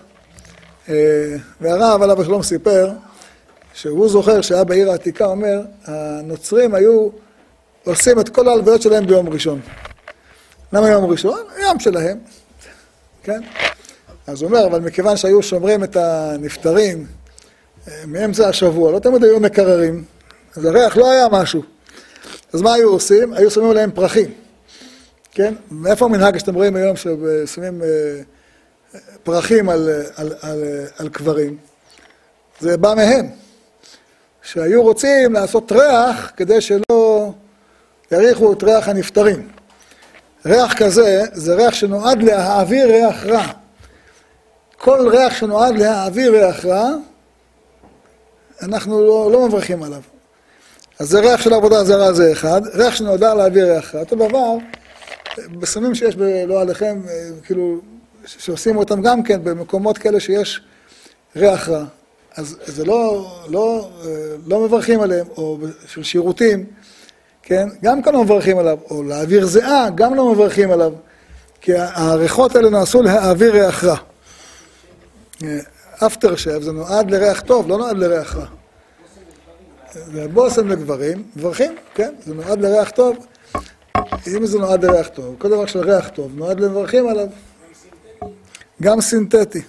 והרב עליו השלום סיפר, שהוא זוכר שהיה בעיר העתיקה, אומר, הנוצרים היו עושים את כל ההלוויות שלהם ביום ראשון. למה יום ראשון? יום שלהם. כן? אז הוא אומר, אבל מכיוון שהיו שומרים את הנפטרים מאמצע השבוע, לא תמיד היו מקררים, אז הריח לא היה משהו. אז מה היו עושים? היו שמים להם פרחים. כן? מאיפה המנהג שאתם רואים היום ששמים פרחים על קברים? זה בא מהם, שהיו רוצים לעשות ריח כדי שלא יריחו את ריח הנפטרים. ריח כזה זה ריח שנועד להעביר ריח רע. כל ריח שנועד להעביר ריח רע, אנחנו לא מברכים עליו. אז זה ריח של עבודה זרה, זה אחד. ריח שנועדה להעביר ריח רע. אותו דבר, בסמים שיש לא עליכם, כאילו, שעושים אותם גם כן במקומות כאלה שיש ריח רע. אז זה לא מברכים עליהם, או של שירותים, כן? גם כאן לא מברכים עליו, או להעביר זיעה, גם לא מברכים עליו, כי העריכות האלה נעשו להעביר ריח רע. אפטר שב, זה נועד לריח טוב, לא נועד לריח רע. זה בושם לגברים, מברכים, כן? זה נועד לריח טוב. אם זה נועד לריח טוב, כל דבר של ריח טוב, נועד למברכים עליו. גם סינתטי.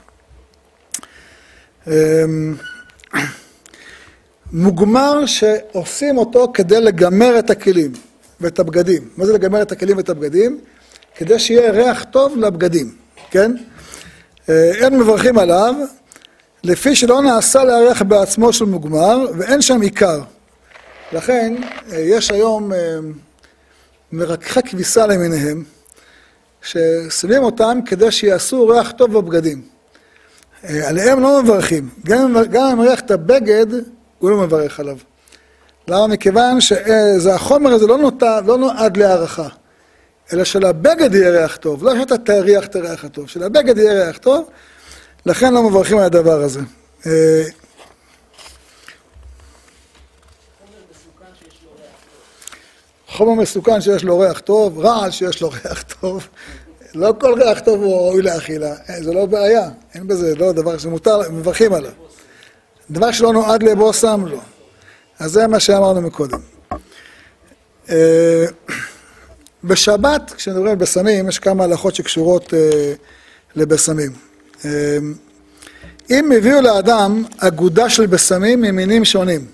מוגמר שעושים אותו כדי לגמר את הכלים ואת הבגדים. מה זה לגמר את הכלים ואת הבגדים? כדי שיהיה ריח טוב לבגדים, כן? אין מברכים עליו, לפי שלא נעשה להריח בעצמו של מוגמר, ואין שם עיקר. לכן, יש היום מרככי כביסה למיניהם, ששמים אותם כדי שיעשו ריח טוב בבגדים. עליהם לא מברכים. גם אם מריח את הבגד, הוא לא מברך עליו. למה? מכיוון שהחומר הזה לא נועד להערכה, אלא שלבגד יהיה ריח טוב. לא שאתה תריח את הריח הטוב, שלבגד יהיה ריח טוב, לכן לא מברכים על הדבר הזה. חומר מסוכן שיש לו ריח טוב, רעל שיש לו ריח טוב. לא כל ריח טוב הוא ראוי לאכילה, זה לא בעיה, אין בזה, לא דבר שמותר, מברכים עליו. דבר שלא נועד לבושם, לא. אז זה מה שאמרנו מקודם. בשבת, כשנדברים על בסמים, יש כמה הלכות שקשורות לבסמים. אם הביאו לאדם אגודה של בסמים ממינים שונים,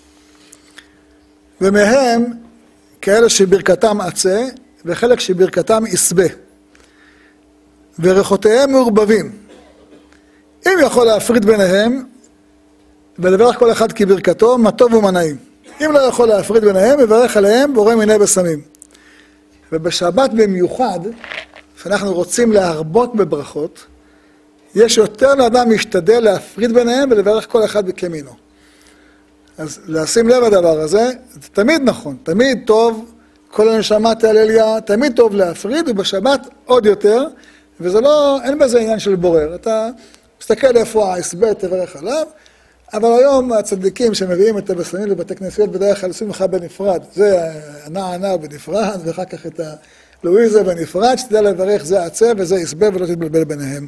ומהם כאלה שברכתם עצה, וחלק שברכתם יסבה, וריחותיהם מעורבבים, אם יכול להפריד ביניהם, ולברך כל אחד כברכתו, מה טוב ומה נעים. אם לא יכול להפריד ביניהם, יברך עליהם בורא מיני בסמים. ובשבת במיוחד, שאנחנו רוצים להרבות בברכות, יש יותר לאדם משתדל להפריד ביניהם ולברך כל אחד בכמינו. אז לשים לב הדבר הזה, זה תמיד נכון, תמיד טוב, כל הנשמה תהלליה, תמיד טוב להפריד, ובשבת עוד יותר, וזה לא, אין בזה עניין של בורר. אתה מסתכל איפה ההסבר תברך עליו, אבל היום הצדיקים שמביאים את הבסמים לבתי כנסיות בדרך כלל עושים לך בנפרד. זה הנע בנפרד, ואחר כך את הלואיזה בנפרד, שתדע לברך זה עצה וזה יסבה ולא תתבלבל ביניהם.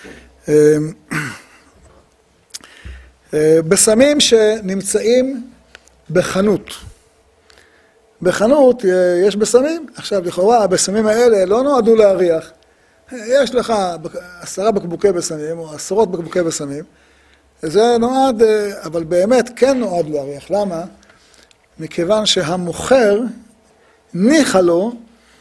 בסמים שנמצאים בחנות. בחנות יש בסמים. עכשיו לכאורה הבסמים האלה לא נועדו להריח. יש לך 10 בקבוקי בסמים או 10 בקבוקי בסמים. זה נועד, אבל באמת כן נועד להריח. למה? מכיוון שהמוכר ניחה לו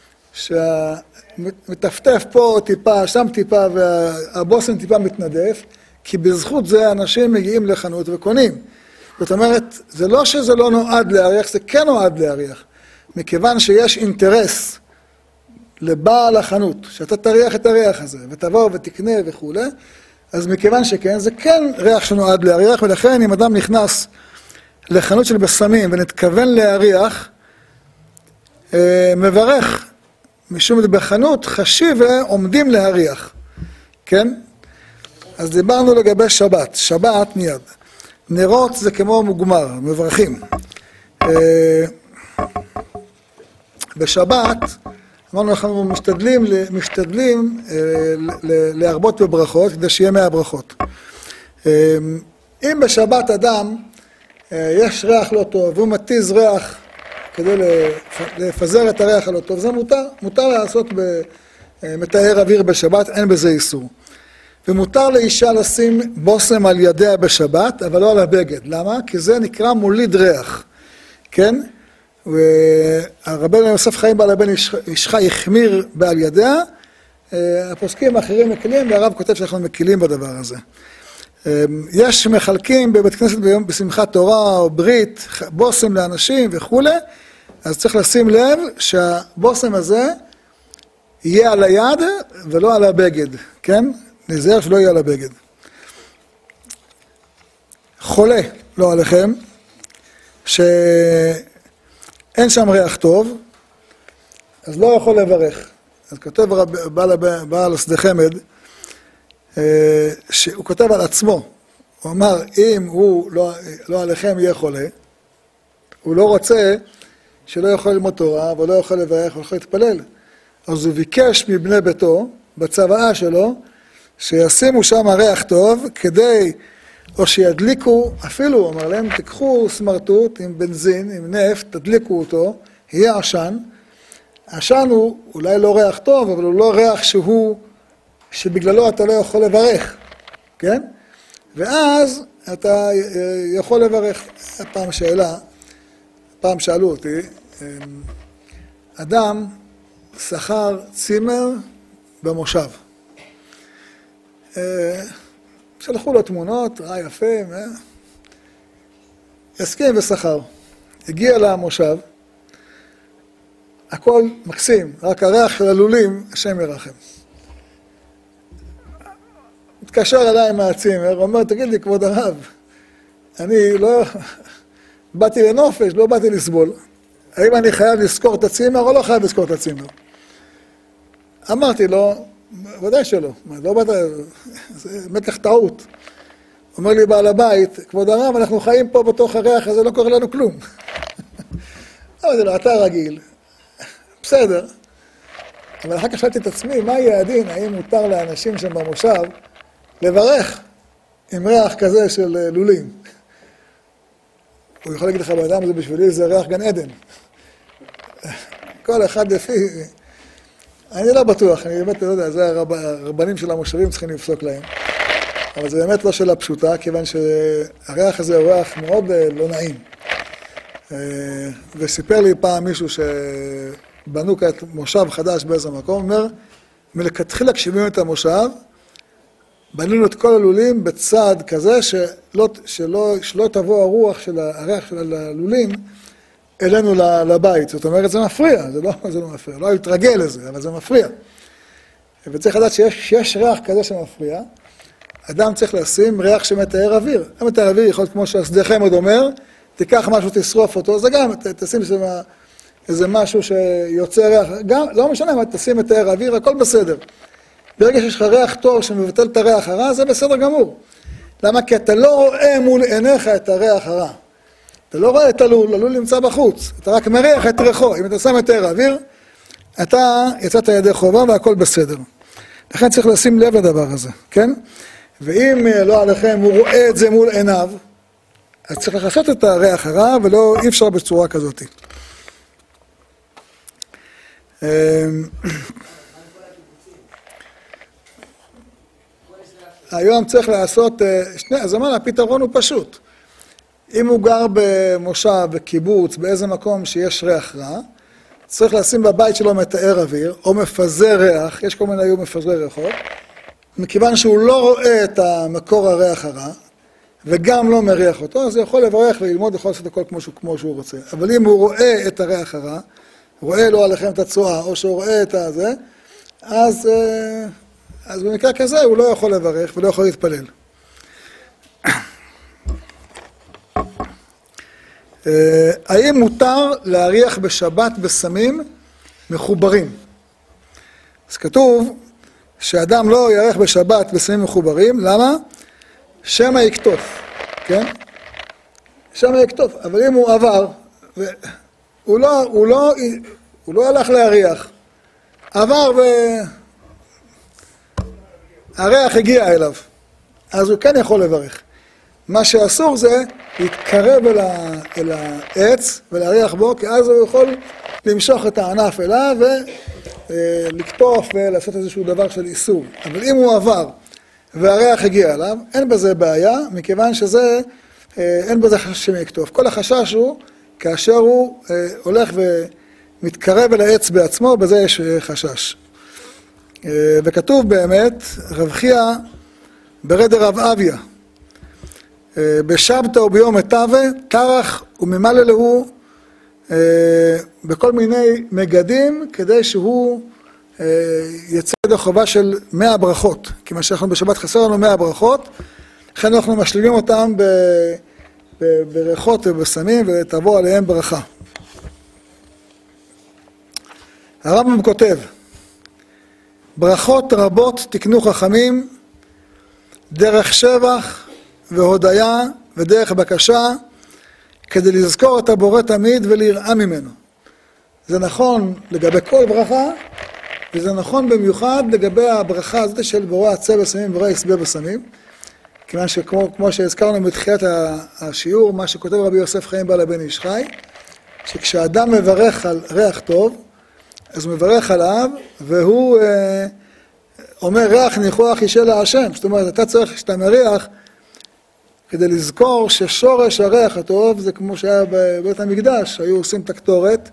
שמטפטף פה טיפה, שם טיפה והבושם טיפה מתנדף, כי בזכות זה אנשים מגיעים לחנות וקונים. זאת אומרת, זה לא שזה לא נועד להריח, זה כן נועד להריח. מכיוון שיש אינטרס לבעל החנות, שאתה תריח את הריח הזה, ותבוא ותקנה וכו', אז מכיוון שכן, זה כן ריח שנועד להריח, ולכן אם אדם נכנס לחנות של בסמים ונתכוון להריח, מברך, משום בחנות חשיב ועומדים להריח, כן? אז דיברנו לגבי שבת, שבת מיד. נרות זה כמו מוגמר, מברכים. בשבת, אמרנו אנחנו משתדלים להרבות בברכות, כדי שיהיה 100 ברכות. אם בשבת אדם יש ריח לא טוב, והוא מתיז ריח כדי לפזר את הריח הלא טוב, זה מותר לעשות במטהר אוויר בשבת, אין בזה איסור. ומותר לאישה לשים בושם על ידיה בשבת, אבל לא על הבגד. למה? כי זה נקרא מוליד ריח. כן? והרבן יוסף חיים בעל הבן אישך יחמיר בעל ידיה, הפוסקים האחרים מקילים, והרב כותב שאנחנו מקילים בדבר הזה. יש מחלקים בבית כנסת ביום בשמחת תורה או ברית, בושם לאנשים וכו', אז צריך לשים לב שהבושם הזה יהיה על היד ולא על הבגד, כן? נזהר שלא יהיה על הבגד. חולה, לא עליכם, שאין שם ריח טוב, אז לא יכול לברך. אז כותב בעל השדה חמד, שהוא כותב על עצמו, הוא אמר, אם הוא לא עליכם יהיה חולה, הוא לא רוצה שלא יכול ללמוד תורה, ולא יכול לברך, ולא יכול להתפלל. אז הוא ביקש מבני ביתו, בצוואה שלו, שישימו שם ריח טוב, כדי, או שידליקו, אפילו, הוא אמר להם, תיקחו סמרטוט עם בנזין, עם נפט, תדליקו אותו, יהיה עשן. עשן הוא אולי לא ריח טוב, אבל הוא לא ריח שבגללו אתה לא יכול לברך, כן? ואז אתה יכול לברך. פעם שאלו אותי, אדם שכר צימר במושב. שלחו לו תמונות, ראה יפה, הסכים ושכר. הגיע למושב, הכל מקסים, רק הריח של הלולים, השם ירחם. מתקשר אליי מהצימר, אומר, תגיד לי, כבוד הרב, אני לא באתי לנופש, לא באתי לסבול. האם אני חייב לזכור את הצימר או לא חייב לזכור את הצימר? אמרתי לו, ודאי שלא, לא באת, זה מתח טעות. אומר לי בעל הבית, כבוד הרב, אנחנו חיים פה בתוך הריח הזה, לא קורה לנו כלום. אמרתי לו, אתה רגיל, בסדר. אבל אחר כך שאלתי את עצמי, מה יהיה הדין, האם מותר לאנשים שם במושב לברך עם ריח כזה של לולים? הוא יכול להגיד לך, באדם הזה בשבילי זה ריח גן עדן. כל אחד לפי... אני לא בטוח, אני באמת לא יודע, זה הרבנים של המושבים צריכים לפסוק להם. אבל זה באמת לא שאלה פשוטה, כיוון שהריח הזה הוא ריח מאוד לא נעים. וסיפר לי פעם מישהו שבנו כעת מושב חדש באיזה מקום, אומר, מלכתחילה כשבאים את המושב, בנינו את כל הלולים בצד כזה שלא תבוא הרוח של הריח של הלולים אלינו לבית. זאת אומרת, זה מפריע, זה לא מפריע, לא להתרגל לזה, אבל זה מפריע. וצריך לדעת שיש ריח כזה שמפריע, אדם צריך לשים ריח שמתאר אוויר. המתאר אוויר יכול להיות כמו שהשדה חמד אומר, תיקח משהו, תשרוף אותו, זה גם, תשים שם איזה משהו שיוצא ריח, גם, לא משנה מה, תשים מתאר אוויר, הכל בסדר. ברגע שיש לך ריח טוב שמבטל את הריח הרע, זה בסדר גמור. למה? כי אתה לא רואה מול עיניך את הריח הרע. אתה לא רואה את הלול, הלול נמצא בחוץ. אתה רק מריח את ריחו. אם אתה שם מתאר אוויר, אתה יצאת ידי חובה והכל בסדר. לכן צריך לשים לב לדבר הזה, כן? ואם לא עליכם הוא רואה את זה מול עיניו, אז צריך לחסות את הריח הרע, ולא אי אפשר בצורה כזאת. היום צריך לעשות, אז אמרנו, הפתרון הוא פשוט. אם הוא גר במושב, בקיבוץ, באיזה מקום שיש ריח רע, צריך לשים בבית שלו מתאר אוויר, או מפזר ריח, יש כל מיני היום מפזרי ריחות, מכיוון שהוא לא רואה את המקור הריח הרע, וגם לא מריח אותו, אז הוא יכול לברך וללמוד, יכול לעשות הכל כמו שהוא רוצה. אבל אם הוא רואה את הריח הרע, רואה לו עליכם את הצועה, או שהוא רואה את הזה, אז במקרה כזה הוא לא יכול לברך ולא יכול להתפלל. האם מותר להריח בשבת בסמים מחוברים? אז כתוב שאדם לא יריח בשבת בסמים מחוברים, למה? שמא יקטוף, כן? שמא יקטוף, אבל אם הוא עבר, הוא לא הלך להריח, עבר והריח הגיע אליו, אז הוא כן יכול לברך. מה שאסור זה להתקרב אל העץ ולהריח בו, כי אז הוא יכול למשוך את הענף אליו ולקטוף ולעשות איזשהו דבר של איסור. אבל אם הוא עבר והריח הגיע אליו, אין בזה בעיה, מכיוון שזה, אין בזה חשש שמקטוף. כל החשש הוא כאשר הוא הולך ומתקרב אל העץ בעצמו, בזה יש חשש. וכתוב באמת, רב חייא ברד רב אביה, בשבתא וביום מטווה, טרח וממלא לו בכל מיני מגדים, כדי שהוא יצא ידי חובה של 100 ברכות. כי מה שאנחנו בשבת חסר לנו 100 ברכות, לכן אנחנו משלימים אותם בריחות ובשמים, ותבוא עליהם ברכה. הרמב"ם כותב, ברכות רבות תקנו חכמים, דרך שבח והודיה ודרך בקשה, כדי לזכור את הבורא תמיד וליראה ממנו. זה נכון לגבי כל ברכה, וזה נכון במיוחד לגבי הברכה הזאת של בורא עצה בסמים ובורא יסבה בסמים, כיוון שכמו שהזכרנו בתחילת השיעור, מה שכותב רבי יוסף חיים בעל הבן איש חי, שכשאדם מברך על ריח טוב, אז הוא מברך עליו, והוא אומר ריח ניחוח אישה להשם. זאת אומרת, אתה צריך, כשאתה מריח, כדי לזכור ששורש הריח הטוב, זה כמו שהיה בבית המקדש, היו עושים את הקטורת,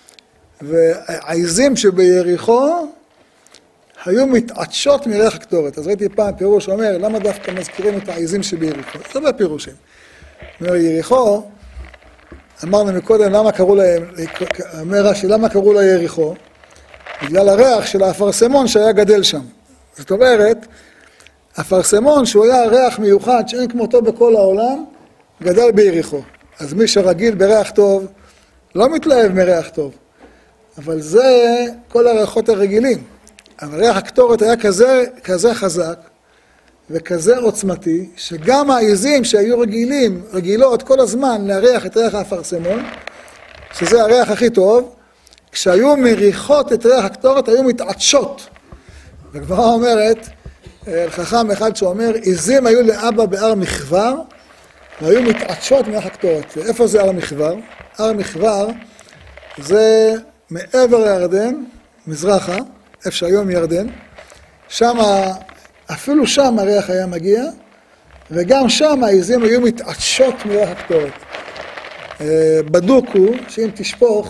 והעיזים שביריחו היו מתעטשות מריח הקטורת. אז ראיתי פעם פירוש שאומר, למה דווקא מזכירים את העיזים שביריחו? זה לא הפירושים. אומר, יריחו, אמרנו מקודם, למה קראו להם, אומר רש"י, למה קראו לה יריחו? בגלל הריח של האפרסמון שהיה גדל שם. זאת אומרת, אפרסמון שהוא היה ריח מיוחד שאין כמותו בכל העולם, גדל ביריחו. אז מי שרגיל בריח טוב, לא מתלהב מריח טוב. אבל זה כל הריחות הרגילים. אבל ריח הקטורת היה כזה חזק וכזה עוצמתי, שגם העיזים שהיו רגילות כל הזמן להריח את ריח האפרסמון, שזה הריח הכי טוב, כשהיו מריחות את ריח הקטורת היו מתעטשות. והגמרא אומרת, חכם אחד שאומר, עיזים היו לאבא בהר מחבר, והיו מתעטשות מריח הקטורת. איפה זה הר מחבר? הר מחבר זה מעבר לירדן, מזרחה, איפה שהיום ירדן, שם, אפילו שם הריח היה מגיע, וגם שם העיזים היו מתעטשות מריח הקטורת. בדוק הוא שאם תשפוך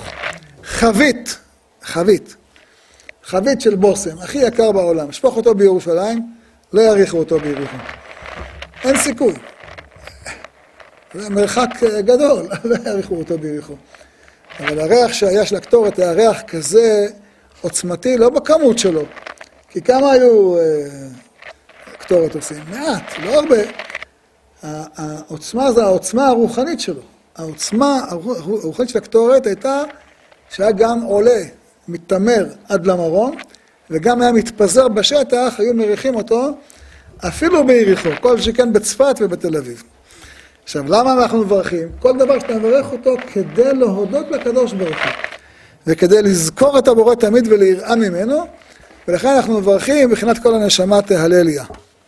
חבית של בושם, הכי יקר בעולם, שפוך אותו בירושלים, לא יריחו אותו ביריחו. אין סיכוי. זה מרחק גדול, לא יריחו אותו ביריחו. אבל הריח שהיה של הקטורת היה ריח כזה עוצמתי, לא בכמות שלו. כי כמה היו קטורת עושים? מעט, לא הרבה. העוצמה זה העוצמה הרוחנית שלו. העוצמה הרוחנית של הקטורת הייתה שהיה גם עולה, מתמר עד למרום, וגם היה מתפזר בשטח, היו מריחים אותו אפילו ביריחו, כל שכן בצפת ובתל אביב. עכשיו, למה אנחנו מברכים? כל דבר שאתה מברך אותו כדי להודות לקדוש ברוך הוא, וכדי לזכור את הבורא תמיד וליראה ממנו, ולכן אנחנו מברכים מבחינת כל הנשמה תהלליה.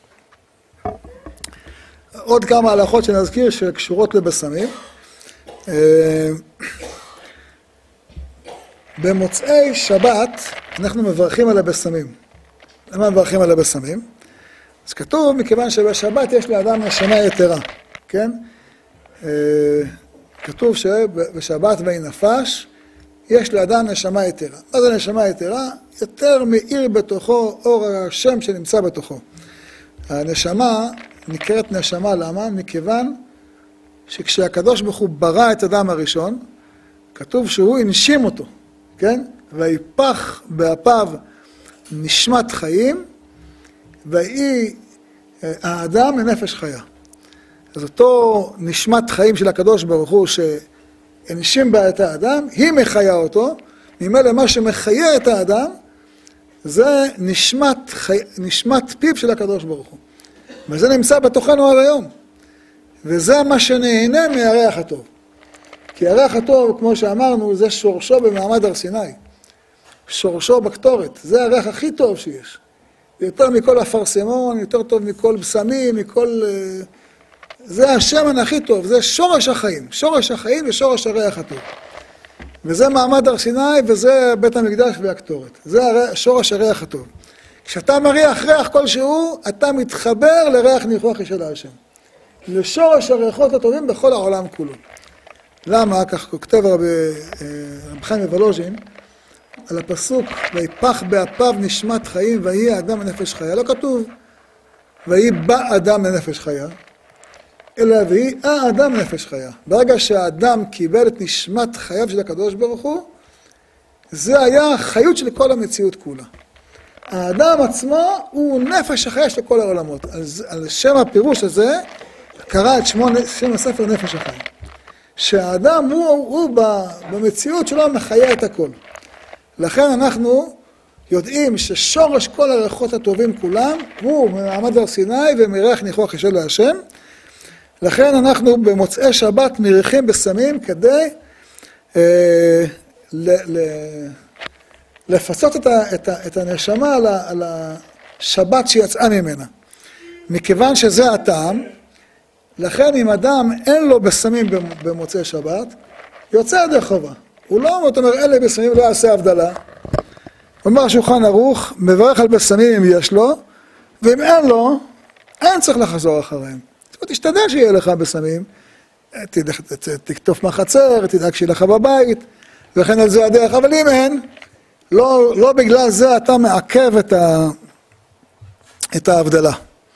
עוד כמה הלכות שנזכיר שקשורות לבשמים. במוצאי שבת אנחנו מברכים על הבשמים. למה מברכים על הבשמים? אז כתוב, מכיוון שבשבת יש לאדם נשמה יתרה, כן? כתוב שבשבת ואי נפש יש לאדם נשמה יתרה. מה זה נשמה יתרה? יותר מאיר בתוכו אור השם שנמצא בתוכו. הנשמה נקראת נשמה, למה? מכיוון שכשהקדוש ברוך הוא ברא את אדם הראשון, כתוב שהוא הנשים אותו, כן? ויפח באפיו נשמת חיים, ויהי האדם לנפש חיה. אז אותו נשמת חיים של הקדוש ברוך הוא שהנשים בה את האדם, היא מחיה אותו, ממילא מה שמחיה את האדם, זה נשמת פיו של הקדוש ברוך הוא. וזה נמצא בתוכנו עד היום. וזה מה שנהנה מהריח הטוב. כי הריח הטוב, כמו שאמרנו, זה שורשו במעמד הר סיני. שורשו בקטורת. זה הריח הכי טוב שיש. יותר מכל אפרסמון, יותר טוב מכל בשמים, מכל... זה השמן הכי טוב, זה שורש החיים. שורש החיים ושורש הריח הטוב. וזה מעמד הר סיני וזה בית המקדש והקטורת. זה שורש הריח הטוב. כשאתה מריח ריח כלשהו, אתה מתחבר לריח ניחוח אישה להשם. לשורש הריחות הטובים בכל העולם כולו. למה? כך כותב רב חיים מוולוז'ין, על הפסוק, ויפח באפיו נשמת חיים, ויהי האדם לנפש חיה. לא כתוב, ויהי בא אדם לנפש חיה, אלא והיא האדם נפש חיה. ברגע שהאדם קיבל את נשמת חייו של הקדוש ברוך הוא, זה היה החיות של כל המציאות כולה. האדם עצמו הוא נפש החיה של כל העולמות. על שם הפירוש הזה קרא את שם הספר נפש החיה. שהאדם הוא במציאות שלו מחיה את הכל. לכן אנחנו יודעים ששורש כל הריחות הטובים כולם הוא ממעמד הר סיני ומריח ניחוח השם להשם. לכן אנחנו במוצאי שבת מריחים בסמים כדי לפצות את הנשמה על השבת שיצאה ממנה. מכיוון שזה הטעם, לכן אם אדם אין לו בסמים במוצאי שבת, יוצא ידי חובה. הוא לא אומר, אלה בסמים לא יעשה הבדלה. אומר שולחן ערוך, מברך על בסמים אם יש לו, ואם אין לו, אין צריך לחזור אחריהם. תשתדל שיהיה לך בסמים, תקטוף מהחצר, תדאג שיהיה לך בבית, וכן על זה הדרך, אבל אם אין, לא בגלל זה אתה מעכב את ההבדלה.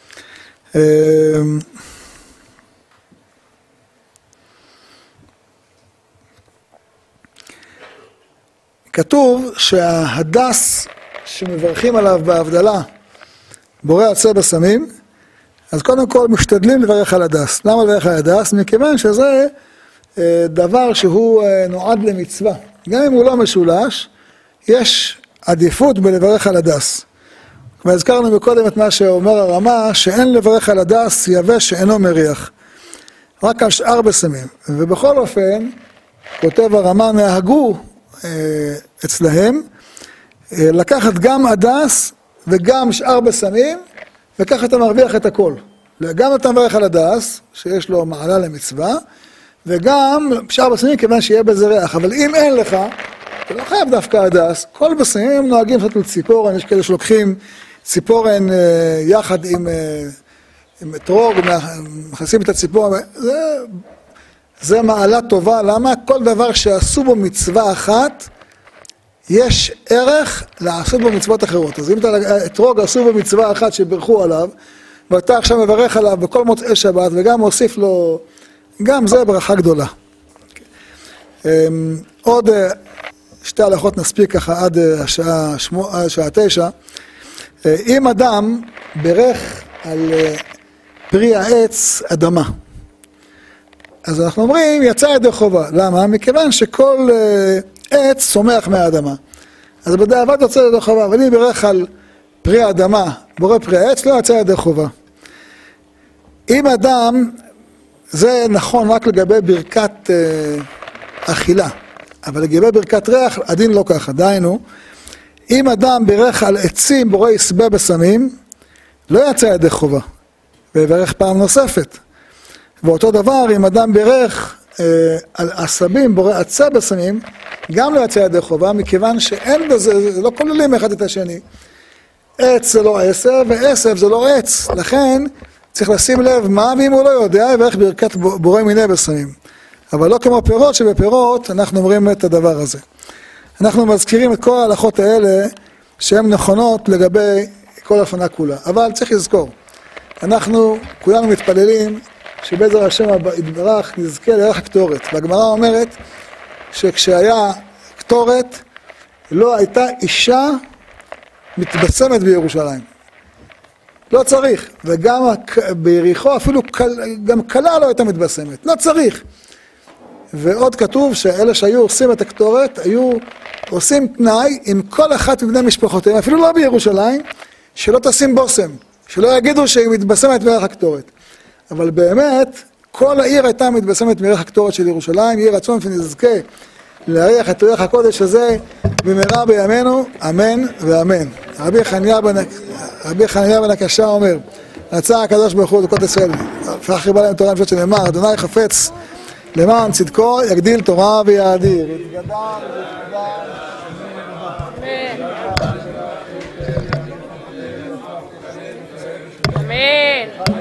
כתוב שההדס שמברכים עליו בהבדלה בורא יוצא בסמים, אז קודם כל משתדלים לברך על הדס. למה לברך על הדס? מכיוון שזה דבר שהוא נועד למצווה. גם אם הוא לא משולש, יש עדיפות בלברך על הדס. והזכרנו מקודם את מה שאומר הרמה, שאין לברך על הדס יבש שאינו מריח. רק על שאר בסמים. ובכל אופן, כותב הרמה, נהגו אצלהם, לקחת גם הדס וגם שאר בסמים, וכך אתה מרוויח את הכל. גם אתה מברך על הדס, שיש לו מעלה למצווה, וגם שאר בסמים כיוון שיהיה בזה ריח. אבל אם אין לך, אתה לא חייב דווקא הדס. כל בסמים נוהגים לעשות ציפורן, יש כאלה שלוקחים ציפורן יחד עם אתרוג, מכניסים את הציפורן. זה מעלה טובה. למה? כל דבר שעשו בו מצווה אחת, יש ערך לעשות בו מצוות אחרות. אז אם אתה אתרוג עשו בו מצווה אחת שברכו עליו, ואתה עכשיו מברך עליו בכל מוצאי שבת, וגם מוסיף לו, גם זה ברכה גדולה. עוד שתי הלכות נספיק ככה עד השעה 9. אם אדם ברך על פרי העץ אדמה, אז אנחנו אומרים יצא ידי חובה. למה? מכיוון שכל עץ צומח מהאדמה. אז בדיעבד יוצא ידי חובה, אבל אם ברך על פרי האדמה, בורא פרי העץ, לא יצא ידי חובה. אם אדם, זה נכון רק לגבי ברכת אכילה, אבל לגבי ברכת ריח, הדין לא ככה. דהיינו, אם אדם ברך על עצים בורא יסבה בסמים, לא יצא ידי חובה, ויברך פעם נוספת. ואותו דבר, אם אדם ברך על עשבים בורא עצה בסמים, גם לא יצא ידי חובה, מכיוון שאין בזה, זה לא כוללים אחד את השני. עץ זה לא עשב, ועשב זה לא עץ. לכן צריך לשים לב מה, ואם הוא לא יודע, יברך ברכת בורא מיני בסמים. אבל לא כמו פירות, שבפירות אנחנו אומרים את הדבר הזה. אנחנו מזכירים את כל ההלכות האלה, שהן נכונות לגבי כל הפנה כולה. אבל צריך לזכור, אנחנו כולנו מתפללים, שבעזר השם יתברך נזכה לערך הקטורת. והגמרא אומרת שכשהיה קטורת לא הייתה אישה מתבשמת בירושלים. לא צריך. וגם ביריחו אפילו גם קלה לא הייתה מתבשמת. לא צריך. ועוד כתוב שאלה שהיו עושים את הקטורת היו עושים תנאי עם כל אחת מבני משפחותיהם, אפילו לא בירושלים, שלא תשים בושם. שלא יגידו שהיא מתבשמת בערך הקטורת. אבל באמת, כל העיר הייתה מתבשמת מערך הקטורת של ירושלים. יהי רצון ונזכה להריח את ריח הקודש הזה במהרה בימינו, אמן ואמן. רבי חניה בן הקשה אומר, רצה הקדוש ברוך הוא לקודש ישראל, הפך ריבה להם תורה נפשט שנאמר, אדוני חפץ למען צדקו יגדיל תורה ויאדיר. אמן.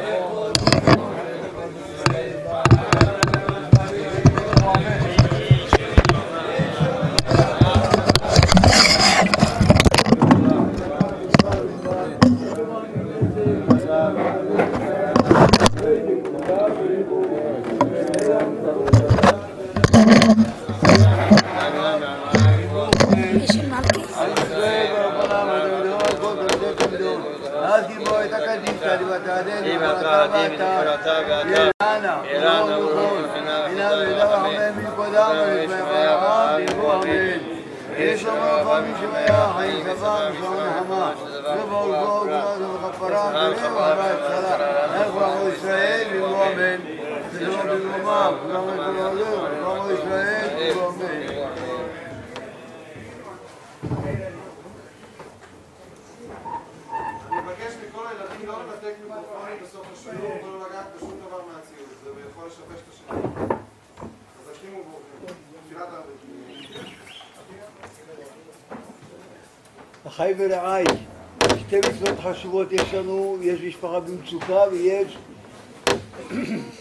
Thank you. אנא, ולא נוכל, הנה וידע רחמם מלכודם ולפני אברהם, דיברו אמן. יש אומר כל מי שמהיה חיים סבא ושלום נחמה, וברכו גדול וכפרה, ונראה ובא את צלה, איך עמו ישראל, דיברו אמן. ושלום בדרומם, כולם יקבלו, עמו ישראל, דיברו אמן. מכל הילדים לא לנתק מיקרופונים בסוף השיעור ולא לגעת בשום דבר מהציוד, זה יכול לשבש את השיעור. אז הקימו ברוכים, תפילת הרבה. אחי ורעי, שתי מצוות חשובות יש לנו, יש משפחה במצוקה ויש